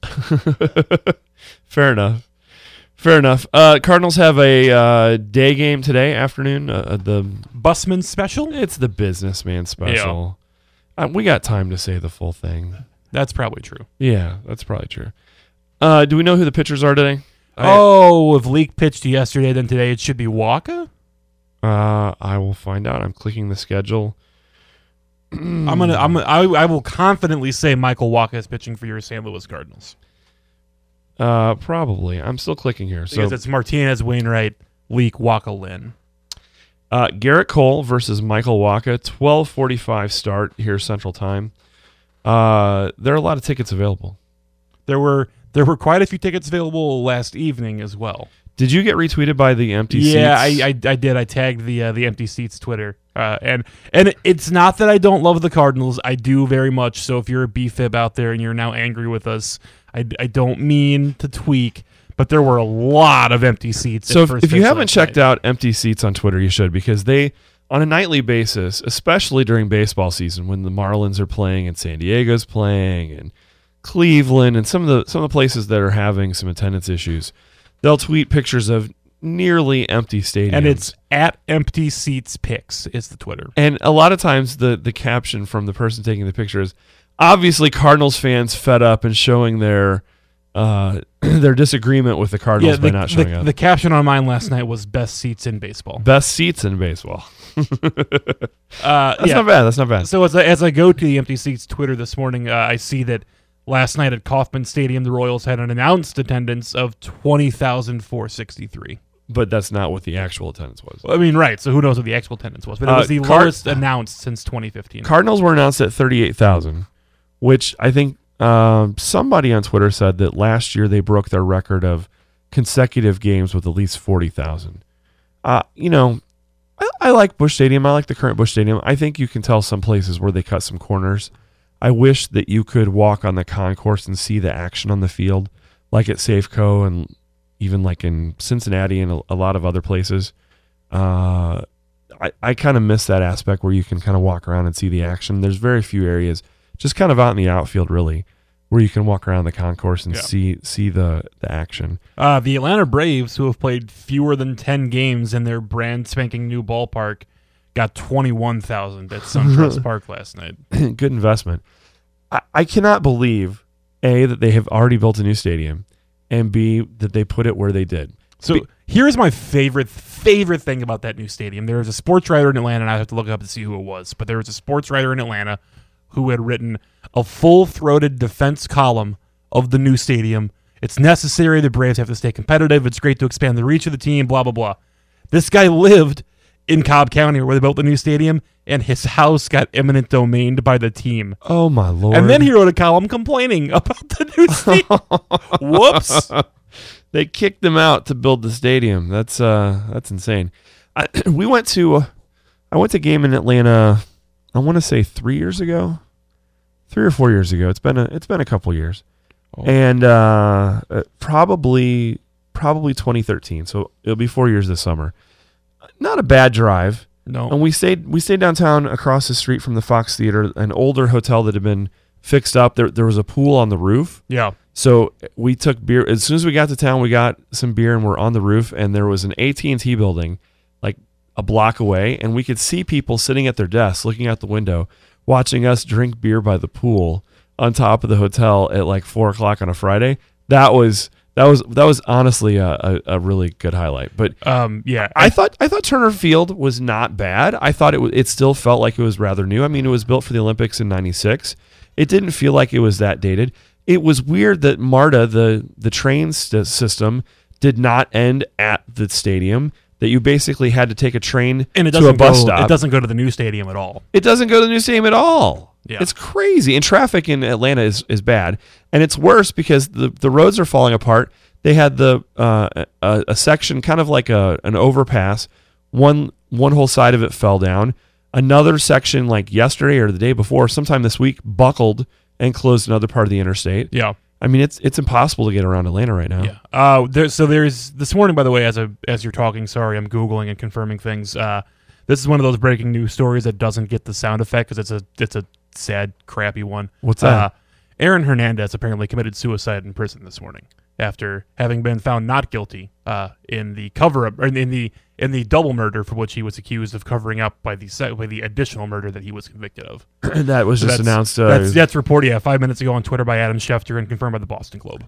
Fair enough. Fair enough. Uh, Cardinals have a uh, day game today, afternoon. Uh, the Busman special. It's the businessman special. Uh, we got time to say the full thing. That's probably true. Yeah, that's probably true. Uh, do we know who the pitchers are today? Oh, if Leak pitched yesterday, then today it should be Waka. Uh, I will find out. I'm clicking the schedule. I'm gonna. I'm. Gonna, I. I will confidently say Michael Waka is pitching for your Saint Louis Cardinals Uh, probably. I'm still clicking here. So because it's Martinez, Wainwright, Leak, Waka, Lynn. uh, Garrett Cole versus Michael Waka, twelve forty-five start here Central Time. Uh, there are a lot of tickets available. There were there were quite a few tickets available last evening as well. Did you get retweeted by the empty Yeah, seats? I, I I did. I tagged the uh, the empty seats Twitter, uh, and and it's not that I don't love the Cardinals. I do very much. So if you're a B Fib out there and you're now angry with us, I, I don't mean to tweak, but there were a lot of empty seats. So at if, first if you pitch haven't last checked night. out empty seats on Twitter, you should, because they, on a nightly basis, especially during baseball season, when the Marlins are playing and San Diego's playing and Cleveland and some of the some of the places that are having some attendance issues, they'll tweet pictures of nearly empty stadiums. and it's at empty seats pics is the Twitter. And a lot of times the, the caption from the person taking the picture is obviously Cardinals fans fed up and showing their uh, their disagreement with the Cardinals Yeah, the, by not showing the, up. the caption on mine last night was "Best seats in baseball." Best seats in baseball. Uh, That's yeah. not bad. That's not bad. So as I, as I go to the Empty Seats Twitter this morning, uh, I see that last night at Kauffman Stadium, the Royals had an announced attendance of twenty thousand four hundred sixty-three. But that's not what the actual attendance was. Well, I mean, right, so who knows what the actual attendance was, but it Uh, was the Card- lowest announced since twenty fifteen. Cardinals were announced at thirty-eight thousand, which I think um, somebody on Twitter said that last year they broke their record of consecutive games with at least forty thousand. Uh, you know, I, I like Busch Stadium. I like the current Busch Stadium. I think you can tell some places where they cut some corners. I wish that you could walk on the concourse and see the action on the field, like at Safeco and even like in Cincinnati and a, a lot of other places. Uh, I, I kind of miss that aspect where you can kind of walk around and see the action. There's very few areas, just kind of out in the outfield, really, where you can walk around the concourse and Yeah. see see the, the action. Uh, the Atlanta Braves, who have played fewer than ten games in their brand spanking new ballpark, got twenty-one thousand at SunTrust Park last night. Good investment. I, I cannot believe, A, that they have already built a new stadium, and B, that they put it where they did. So Be- here's my favorite favorite thing about that new stadium. There was a sports writer in Atlanta, and I have to look up to see who it was, but there was a sports writer in Atlanta who had written a full-throated defense column of the new stadium. It's necessary. The Braves have to stay competitive. It's great to expand the reach of the team, blah, blah, blah. This guy lived in Cobb County where they built the new stadium, and his house got eminent domained by the team. Oh, my Lord. And then he wrote a column complaining about the new stadium. Whoops. They kicked them out to build the stadium. That's uh, that's insane. I, we went to, uh, I went to a game in Atlanta. I want to say three years ago, three or four years ago. It's been a it's been a couple years, Oh. and uh, uh, probably probably twenty thirteen. So it'll be four years this summer. Not a bad drive. No. And we stayed we stayed downtown across the street from the Fox Theater, an older hotel that had been fixed up. There there was a pool on the roof. Yeah. So we took beer. As soon as we got to town, we got some beer and we're on the roof. And there was an A T and T building like a block away. And we could see people sitting at their desks looking out the window, watching us drink beer by the pool on top of the hotel at like four o'clock on a Friday. That was that was that was honestly a, a, a really good highlight. But Um, yeah. I thought I thought Turner Field was not bad. I thought it w- it still felt like it was rather new. I mean, it was built for the Olympics in ninety-six. It didn't feel like it was that dated. It was weird that MARTA, the the train st- system, did not end at the stadium. That you basically had to take a train and it to doesn't a bus go, stop. It doesn't go to the new stadium at all. It doesn't go to the new stadium at all. Yeah. It's crazy. And traffic in Atlanta is, is bad. And it's worse because the, the roads are falling apart. They had the uh, a, a section, kind of like a an overpass. One one whole side of it fell down. Another section, like yesterday or the day before, sometime this week, buckled and closed another part of the interstate. Yeah. I mean, it's it's impossible to get around Atlanta right now. Yeah. Uh, there, so there's this morning, by the way, as a as you're talking, sorry, I'm Googling and confirming things. Uh, this is one of those breaking news stories that doesn't get the sound effect because it's a it's a sad, crappy one. What's that? Uh, Aaron Hernandez apparently committed suicide in prison this morning after having been found not guilty uh, in the cover-up, or in the in the double murder for which he was accused of covering up by the se- by the additional murder that he was convicted of. that was So just that's, announced. Uh, that's that's reported yeah five minutes ago on Twitter by Adam Schefter and confirmed by the Boston Globe.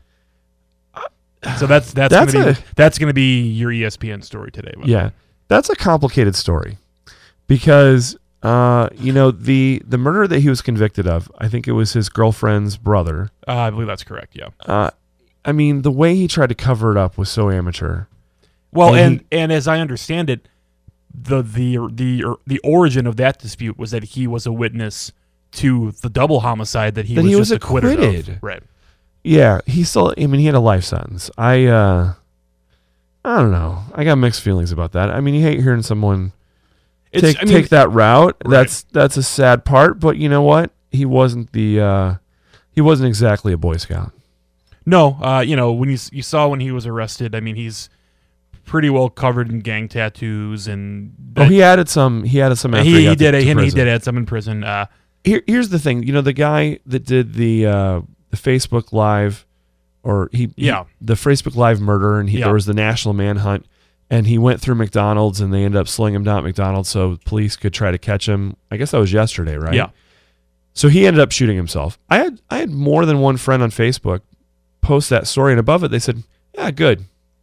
So that's that's, That's gonna a- be that's gonna be your E S P N story today. by the Yeah, way. that's a complicated story because uh, you know the the murder that he was convicted of. I think it was his girlfriend's brother. uh, I believe that's correct. Yeah. Uh, I mean, the way he tried to cover it up was so amateur. Well, And and and as I understand it, the the the the origin of that dispute was that he was a witness to the double homicide that he That was he was just acquitted, acquitted. of. Right. Yeah, he still. I mean, he had a life sentence. I uh, I don't know. I got mixed feelings about that. I mean, you hate hearing someone It's, take I mean, take that route. Right. That's that's a sad part. But you know what? He wasn't the. Uh, he wasn't exactly a Boy Scout. No, uh, you know, when you s- you saw when he was arrested, I mean, he's pretty well covered in gang tattoos and Oh, he added some. He added some. After he, he, he got to- did to it, and he prison. did add some in prison. Uh, Here, here's the thing. You know, the guy that did the uh, the Facebook Live, or he, Yeah. he- the Facebook Live murder, and he, Yeah. there was the national manhunt, and he went through McDonald's, and they ended up slowing him down at McDonald's so police could try to catch him. I guess that was yesterday, right? Yeah. So he ended up shooting himself. I had I had more than one friend on Facebook post that story, and above it they said, "Yeah, good.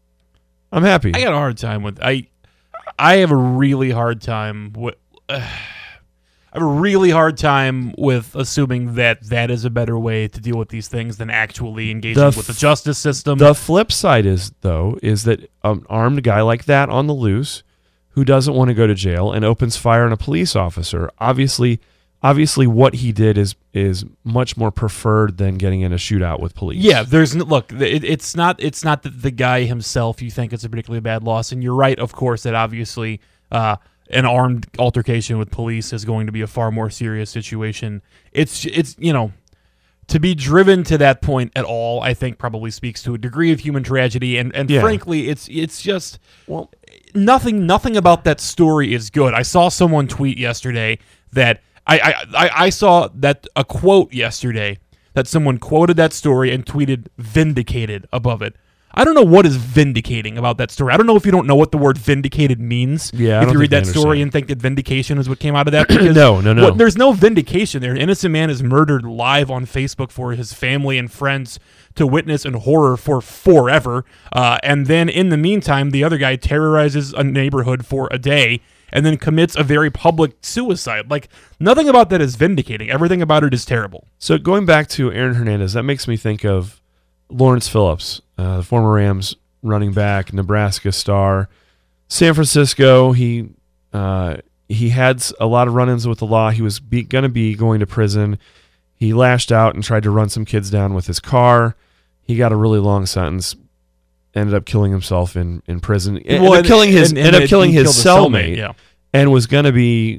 I'm happy." I got a hard time with I. I have a really hard time with. Uh, I have a really hard time with assuming that that is a better way to deal with these things than actually engaging The with the justice system. The flip side is, though, is that an armed guy like that on the loose who doesn't want to go to jail and opens fire on a police officer, obviously, obviously, what he did is is much more preferred than getting in a shootout with police. Yeah, there's n- look. It, it's not. It's not that the guy himself you think it's a particularly bad loss, and you're right, of course, that obviously uh, an armed altercation with police is going to be a far more serious situation. It's it's you know. To be driven to that point at all, I think probably speaks to a degree of human tragedy, and, and Yeah. frankly, it's it's just well, nothing nothing about that story is good. I saw someone tweet yesterday that I I, I, I saw that a quote yesterday that someone quoted that story and tweeted "vindicated" above it. I don't know what is vindicating about that story. I don't know if you don't know what the word vindicated means. Yeah, I if don't you read think I that story understand. and think that vindication is what came out of that. Because No, no, no. what- there's no vindication there. An innocent man is murdered live on Facebook for his family and friends to witness in horror for forever. Uh, and then in the meantime, the other guy terrorizes a neighborhood for a day and then commits a very public suicide. Like, nothing about that is vindicating. Everything about it is terrible. So going back to Aaron Hernandez, that makes me think of Lawrence Phillips, uh, the former Rams running back, Nebraska star, San Francisco. He uh, he had s- a lot of run-ins with the law. He was be, going to be going to prison. He lashed out and tried to run some kids down with his car. He got a really long sentence. Ended up killing himself in, in prison. Ended Well, up and- killing his and- and ended up it- killing he his killed cellmate. Yeah. And was going to be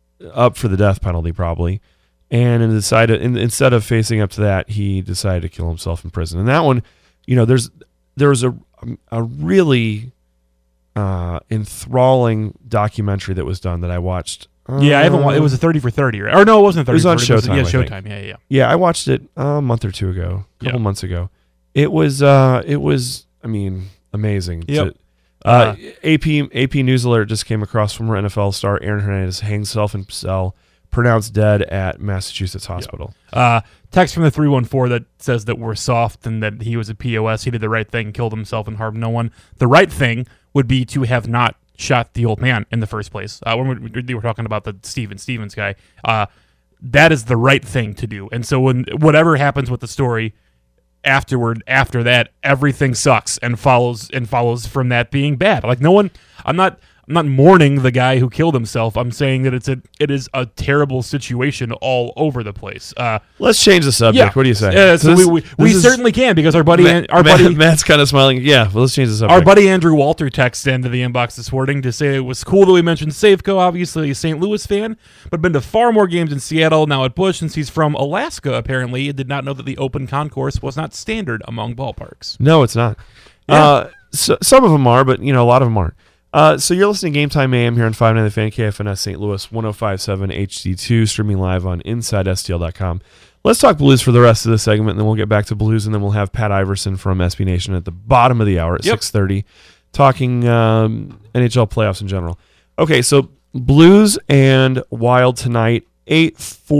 up for the death penalty probably. And then decided in, instead of facing up to that, he decided to kill himself in prison. And that one, you know, there's there was a a really uh, enthralling documentary that was done that I watched. Yeah, I haven't. Wa- uh, it was a thirty for thirty, right? Or no, it wasn't thirty. was on for thirty. Showtime, Yeah, I think. Showtime. Yeah, yeah. Yeah, I watched it a month or two ago, a couple Yeah. months ago. It was uh, it was I mean amazing. Yep. To- Uh, A P A P News Alert just came across former N F L star Aaron Hernandez hangs himself in cell, pronounced dead at Massachusetts hospital. Uh, text from the three one four that says that we're soft and that he was a P O S. He did the right thing, killed himself, and harmed no one. The right thing would be to have not shot the old man in the first place. Uh, when we, we were talking about the Steven Stevens guy, uh, that is the right thing to do. And so when whatever happens with the story afterward, after that, everything sucks and follows and follows from that being bad. Like no one, I'm not. I'm not mourning the guy who killed himself. I'm saying that it's a it is a terrible situation all over the place. Uh, Let's change the subject. What do you say? Uh, so This- we we, this we is- certainly can because our buddy Matt, our Matt- buddy Matt's kind of smiling. Yeah, well, let's change the subject. our buddy Andrew Walter texted into the inbox this morning to say it was cool that we mentioned Safeco. Obviously, a Saint Louis fan, but been to far more games in Seattle now at Busch since he's from Alaska. Apparently, he did not know that the open concourse was not standard among ballparks. No, it's not. Yeah. Uh, so, some of them are, but you know, a lot of them aren't. Uh, so you're listening to Game Time A M here on five ninety The Fan, K F N S Saint Louis, one oh five point seven H D two, streaming live on inside S T L dot com. Let's talk Blues for the rest of the segment, and then we'll get back to Blues, and then we'll have Pat Iverson from S B Nation at the bottom of the hour at Yep. six thirty, talking um, N H L playoffs in general. Okay, so Blues and Wild tonight, eight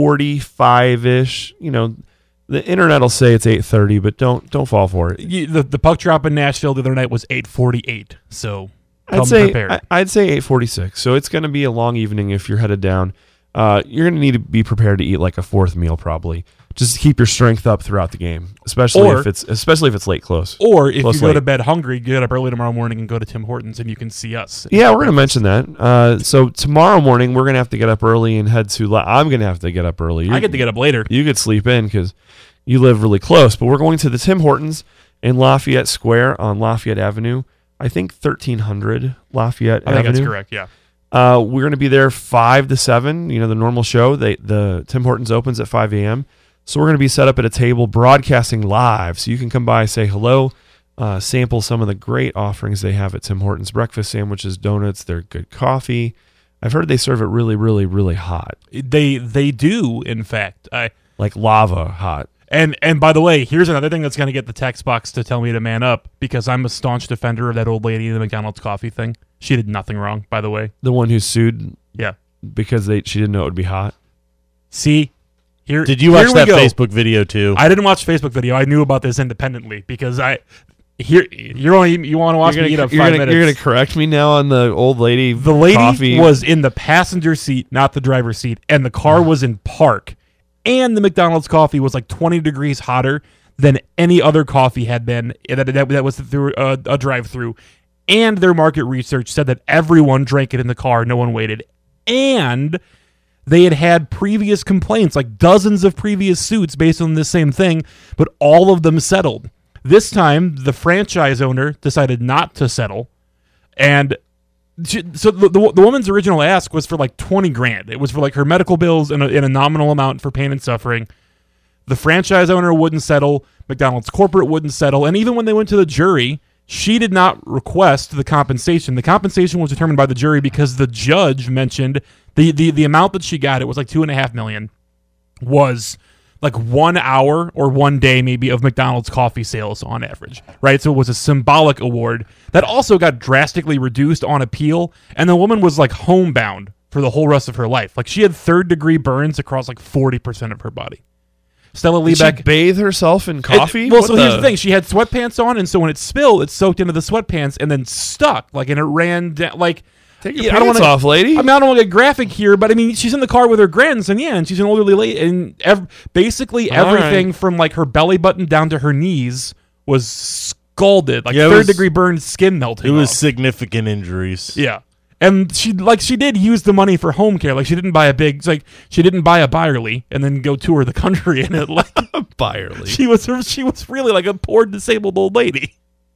forty-five-ish. You know, the internet will say it's eight thirty, but don't don't fall for it. You- The, the puck drop in Nashville the other night was eight forty-eight, so come I'd say prepared. I, I'd say eight forty-six. So it's going to be a long evening if you're headed down. Uh, you're going to need to be prepared to eat like a fourth meal probably, just to keep your strength up throughout the game, especially Or- if it's especially if it's late close. or if Close you go late. to bed hungry, get up early tomorrow morning and go to Tim Hortons and you can see us. Yeah, we're going to mention that. Uh, so tomorrow morning we're going to have to get up early and head to. La- I'm going to have to get up early. I get to get up later. You could sleep in because you live really close. But we're going to the Tim Hortons in Lafayette Square on Lafayette Avenue. I think thirteen hundred Lafayette I think Avenue. that's correct, yeah. Uh, we're going to be there five to seven. You know, the normal show. They, the Tim Hortons opens at five a.m. So we're going to be set up at a table broadcasting live. So you can come by, say hello, uh, sample some of the great offerings they have at Tim Hortons. Breakfast sandwiches, donuts, their good coffee. I've heard they serve it really, really, really hot. They they do, in fact. I Like lava hot. And and by the way, here's another thing that's going to get the text box to tell me to man up because I'm a staunch defender of that old lady in the McDonald's coffee thing. She did nothing wrong, by the way. The one who sued Yeah. because they she didn't know it would be hot. See, Here, Did you here watch we that go. Facebook video too? I didn't watch Facebook video. I knew about this independently because I here you're only you want to watch You're me eat gonna, up you're, five gonna, minutes. you're gonna correct me now on the old lady. the lady coffee. was in the passenger seat, not the driver's seat, and the car was in park. And the McDonald's coffee was like twenty degrees hotter than any other coffee had been that, that, that was through a, a drive-through. And their market research said that everyone drank it in the car. No one waited. And they had had previous complaints, like dozens of previous suits based on the same thing, but all of them settled. This time, the franchise owner decided not to settle. And she, so the, the, the woman's original ask was for like twenty grand. It was for like her medical bills and a, and a nominal amount for pain and suffering. The franchise owner wouldn't settle. McDonald's corporate wouldn't settle. And even when they went to the jury, she did not request the compensation. The compensation was determined by the jury because the judge mentioned the, the, the amount that she got, it was like two and a half million, was like one hour or one day maybe of McDonald's coffee sales on average, right? So it was a symbolic award that also got drastically reduced on appeal. And the woman was like homebound for the whole rest of her life. Like she had third degree burns across like forty percent of her body. Stella Did Liebeck she bathe herself in coffee? It, well, What so here's the thing: she had sweatpants on, and so when it spilled, it soaked into the sweatpants and then stuck, like, and it ran down. Like, Take your yeah, pants I don't wanna, off, lady. I mean, I don't want to get graphic here, but I mean, she's in the car with her grandson, yeah, and she's an elderly lady, and ev- basically All everything right. from like her belly button down to her knees was scalded, like Yeah, it third was- degree burned skin melting. It was off. significant injuries. Yeah. And she like she did use the money for home care. Like she didn't buy a big, it's like she didn't buy a Byerly and then go tour the country in it. Like Byerly. she was she was really like a poor disabled old lady.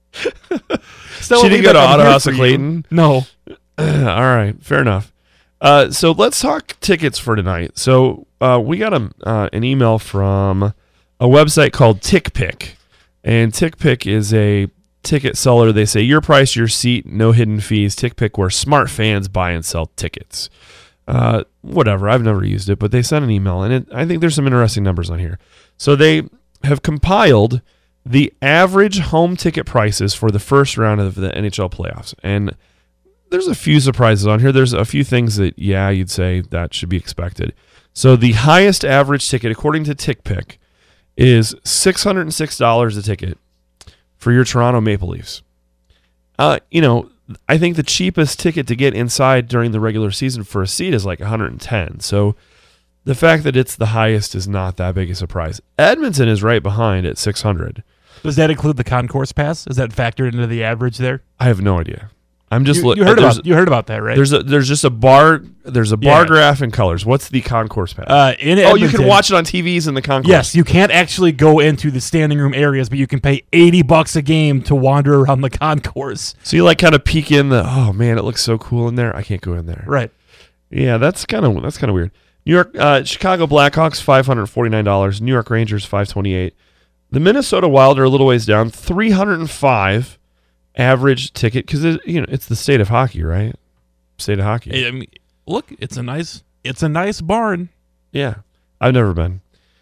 Stella She didn't go to Liebeck, I'm Auto here House for of you. Clayton? No. All right, fair enough. Uh, so let's talk tickets for tonight. So uh, we got a, uh, an email from a website called TickPick, and TickPick is a ticket seller. They say your price, your seat, no hidden fees. TickPick, where smart fans buy and sell tickets. Uh, whatever, I've never used it, but they sent an email, and it, I think there's some interesting numbers on here. So they have compiled the average home ticket prices for the first round of the N H L playoffs, and there's a few surprises on here. There's a few things that, yeah, you'd say that should be expected. So the highest average ticket, according to TickPick, is six hundred six dollars a ticket for your Toronto Maple Leafs. Uh, you know, I think the cheapest ticket to get inside during the regular season for a seat is like one hundred ten. So the fact that it's the highest is not that big a surprise. Edmonton is right behind at six hundred. Does that include the concourse pass? Is that factored into the average there? I have no idea. I'm just You, look- you heard there's- about you heard about that, right? There's a there's just a bar there's a bar Yeah. graph and colors. What's the concourse pass? uh, in oh, you Edmonton- can watch it on T Vs in the concourse. Yes, you can't actually go into the standing room areas, but you can pay eighty bucks a game to wander around the concourse. So you like kind of peek in the oh man, it looks so cool in there. I can't go in there. Right. Yeah, that's kind of that's kind of weird. New York uh, Chicago Blackhawks five hundred forty nine dollars. New York Rangers five twenty eight. The Minnesota Wild are a little ways down, three hundred and five. Average ticket, because it, you know it's the state of hockey, right? State of hockey. I mean, look, it's a nice, it's a nice barn. Yeah, I've never been.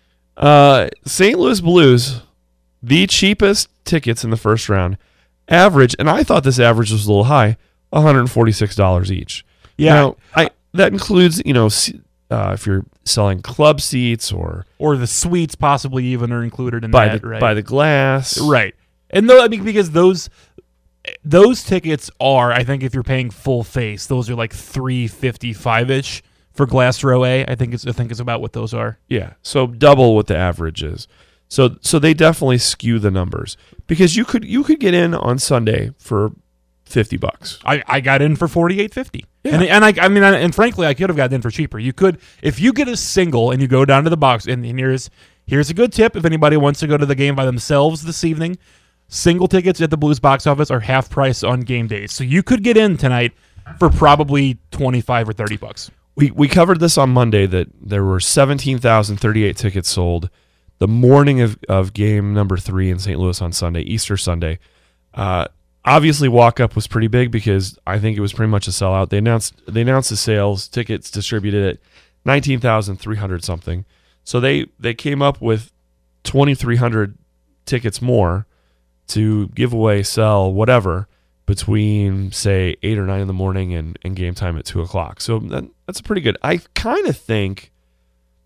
Uh, Saint Louis Blues, the cheapest tickets in the first round, average, and I thought this average was a little high, one hundred forty-six dollars each. Yeah, Now, I that includes you know se- uh, if you're selling club seats or or the suites possibly even are included in by that, the right? by the glass, right. And though I mean, because those those tickets are, I think, if you're paying full face, those are like three fifty five ish for glass row A. I think it's I think it's about what those are. Yeah, so double what the average is. So so they definitely skew the numbers because you could you could get in on Sunday for fifty bucks. I, I got in for forty eight fifty, Yeah. and and I I mean and frankly I could have gotten in for cheaper. You could if you get a single and you go down to the box and, and here's here's a good tip if anybody wants to go to the game by themselves this evening. Single tickets at the Blues box office are half price on game days, so you could get in tonight for probably twenty five or thirty bucks. We we covered this on Monday that there were seventeen thousand thirty-eight tickets sold the morning of, of game number three in Saint Louis on Sunday, Easter Sunday. Uh, obviously, walk up was pretty big because I think it was pretty much a sellout. They announced they announced the sales, tickets distributed at nineteen thousand three hundred something. So they they came up with twenty-three hundred tickets more to give away, sell, whatever, between, say, eight or nine in the morning and, and game time at two o'clock. So that, that's pretty good. I kind of think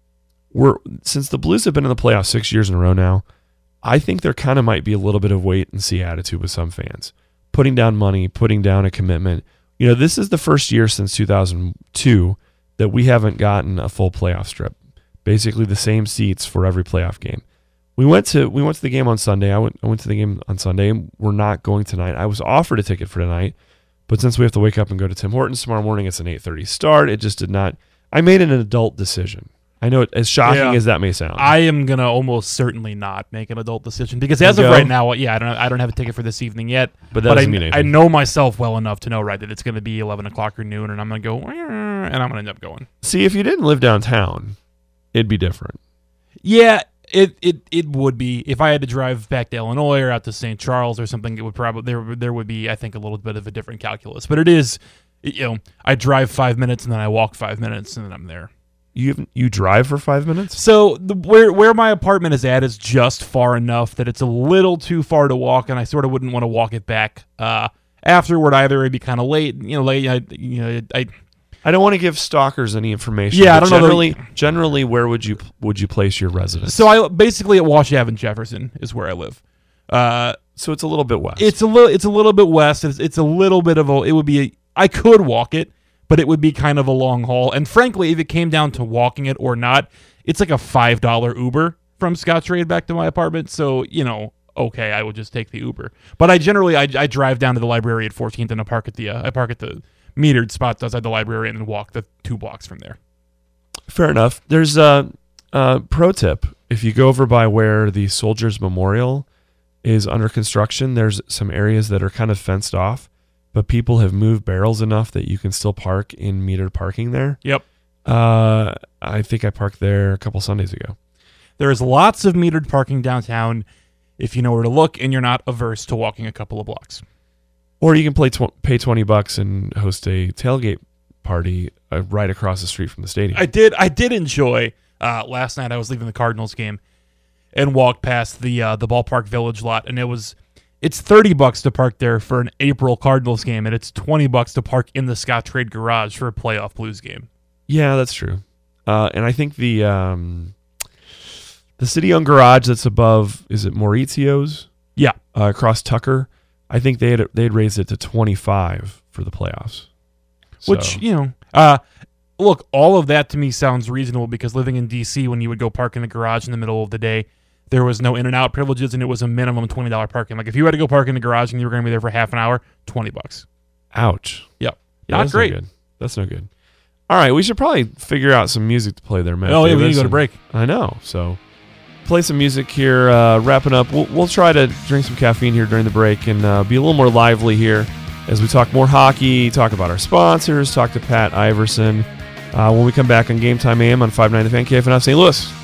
we're since the Blues have been in the playoffs six years in a row now, I think there kind of might be a little bit of wait and see attitude with some fans. Putting down money, putting down a commitment. You know, this is the first year since two thousand two that we haven't gotten a full playoff strip. Basically the same seats for every playoff game. We went to we went to the game on Sunday. I went I went to the game on Sunday. We're not going tonight. I was offered a ticket for tonight, but since we have to wake up and go to Tim Hortons tomorrow morning, it's an eight thirty start. It just did not. I made an adult decision. I know it, as shocking Yeah. as that may sound. I am gonna almost certainly not make an adult decision because as You of go? right now, yeah, I don't I don't have a ticket for this evening yet. But that I, doesn't mean I anything. know myself well enough to know right that it's gonna be eleven o'clock or noon, and I'm gonna go and I'm gonna end up going. See, if you didn't live downtown, it'd be different. Yeah, it, it it would be if I had to drive back to Illinois or out to Saint Charles or something. It would probably there there would be I think a little bit of a different calculus. But it is, you know, I drive five minutes and then I walk five minutes and then I'm there. You you drive for five minutes? So the, where where my apartment is at is just far enough that it's a little too far to walk, and I sort of wouldn't want to walk it back. Uh, afterward, either it'd be kind of late, you know, late. I, you know, I I don't want to give stalkers any information. Yeah, I but don't know generally, Generally, where would you would you place your residence? so I basically at Wash Ave and Jefferson is where I live. Uh, so it's a little bit west. it's a little it's a little bit west. It's, it's a little bit of a. It would be. A, I could walk it, but it would be kind of a long haul. And frankly, if it came down to walking it or not, it's like a five dollar Uber from Scottrade back to my apartment. So, you know, okay, I would just take the Uber. But I generally, I, I drive down to the library at fourteenth and I park at the, uh, I park at the metered spot outside the library and then walk the two blocks from there. Fair enough. There's a, a pro tip. If you go over by where the Soldiers Memorial is under construction, there's some areas that are kind of fenced off, but people have moved barrels enough that you can still park in metered parking there. Yep. Uh, I think I parked there a couple Sundays ago. There is lots of metered parking downtown if you know where to look and you're not averse to walking a couple of blocks. Or you can play tw- pay twenty bucks and host a tailgate party uh, right across the street from the stadium. I did I did enjoy uh, last night I was leaving the Cardinals game and walked past the uh, the ballpark village lot, and it was it's thirty bucks to park there for an April Cardinals game, and it's twenty bucks to park in the Scottrade garage for a playoff Blues game. Yeah, that's true. Uh, and I think the um, the city-owned garage that's above, is it Maurizio's? Yeah. Uh, across Tucker. I think they had they had raised it to twenty-five for the playoffs. So, Which, you know, uh, look, all of that to me sounds reasonable because living in D C, when you would go park in the garage in the middle of the day, there was no in and out privileges, and it was a minimum twenty dollars parking. Like if you had to go park in the garage and you were going to be there for half an hour, twenty bucks. ouch. Yep. Yeah, Not that's great. No good. That's no good. All right, we should probably figure out some music to play there, Matt. Oh, yeah, we need Davis, to go to and- break. I know. So play some music here, uh, wrapping up. We'll, we'll try to drink some caffeine here during the break and uh, be a little more lively here as we talk more hockey, talk about our sponsors, talk to Pat Iverson uh, when we come back on Game Time A M on five ninety The Fan, K F N F Saint Louis.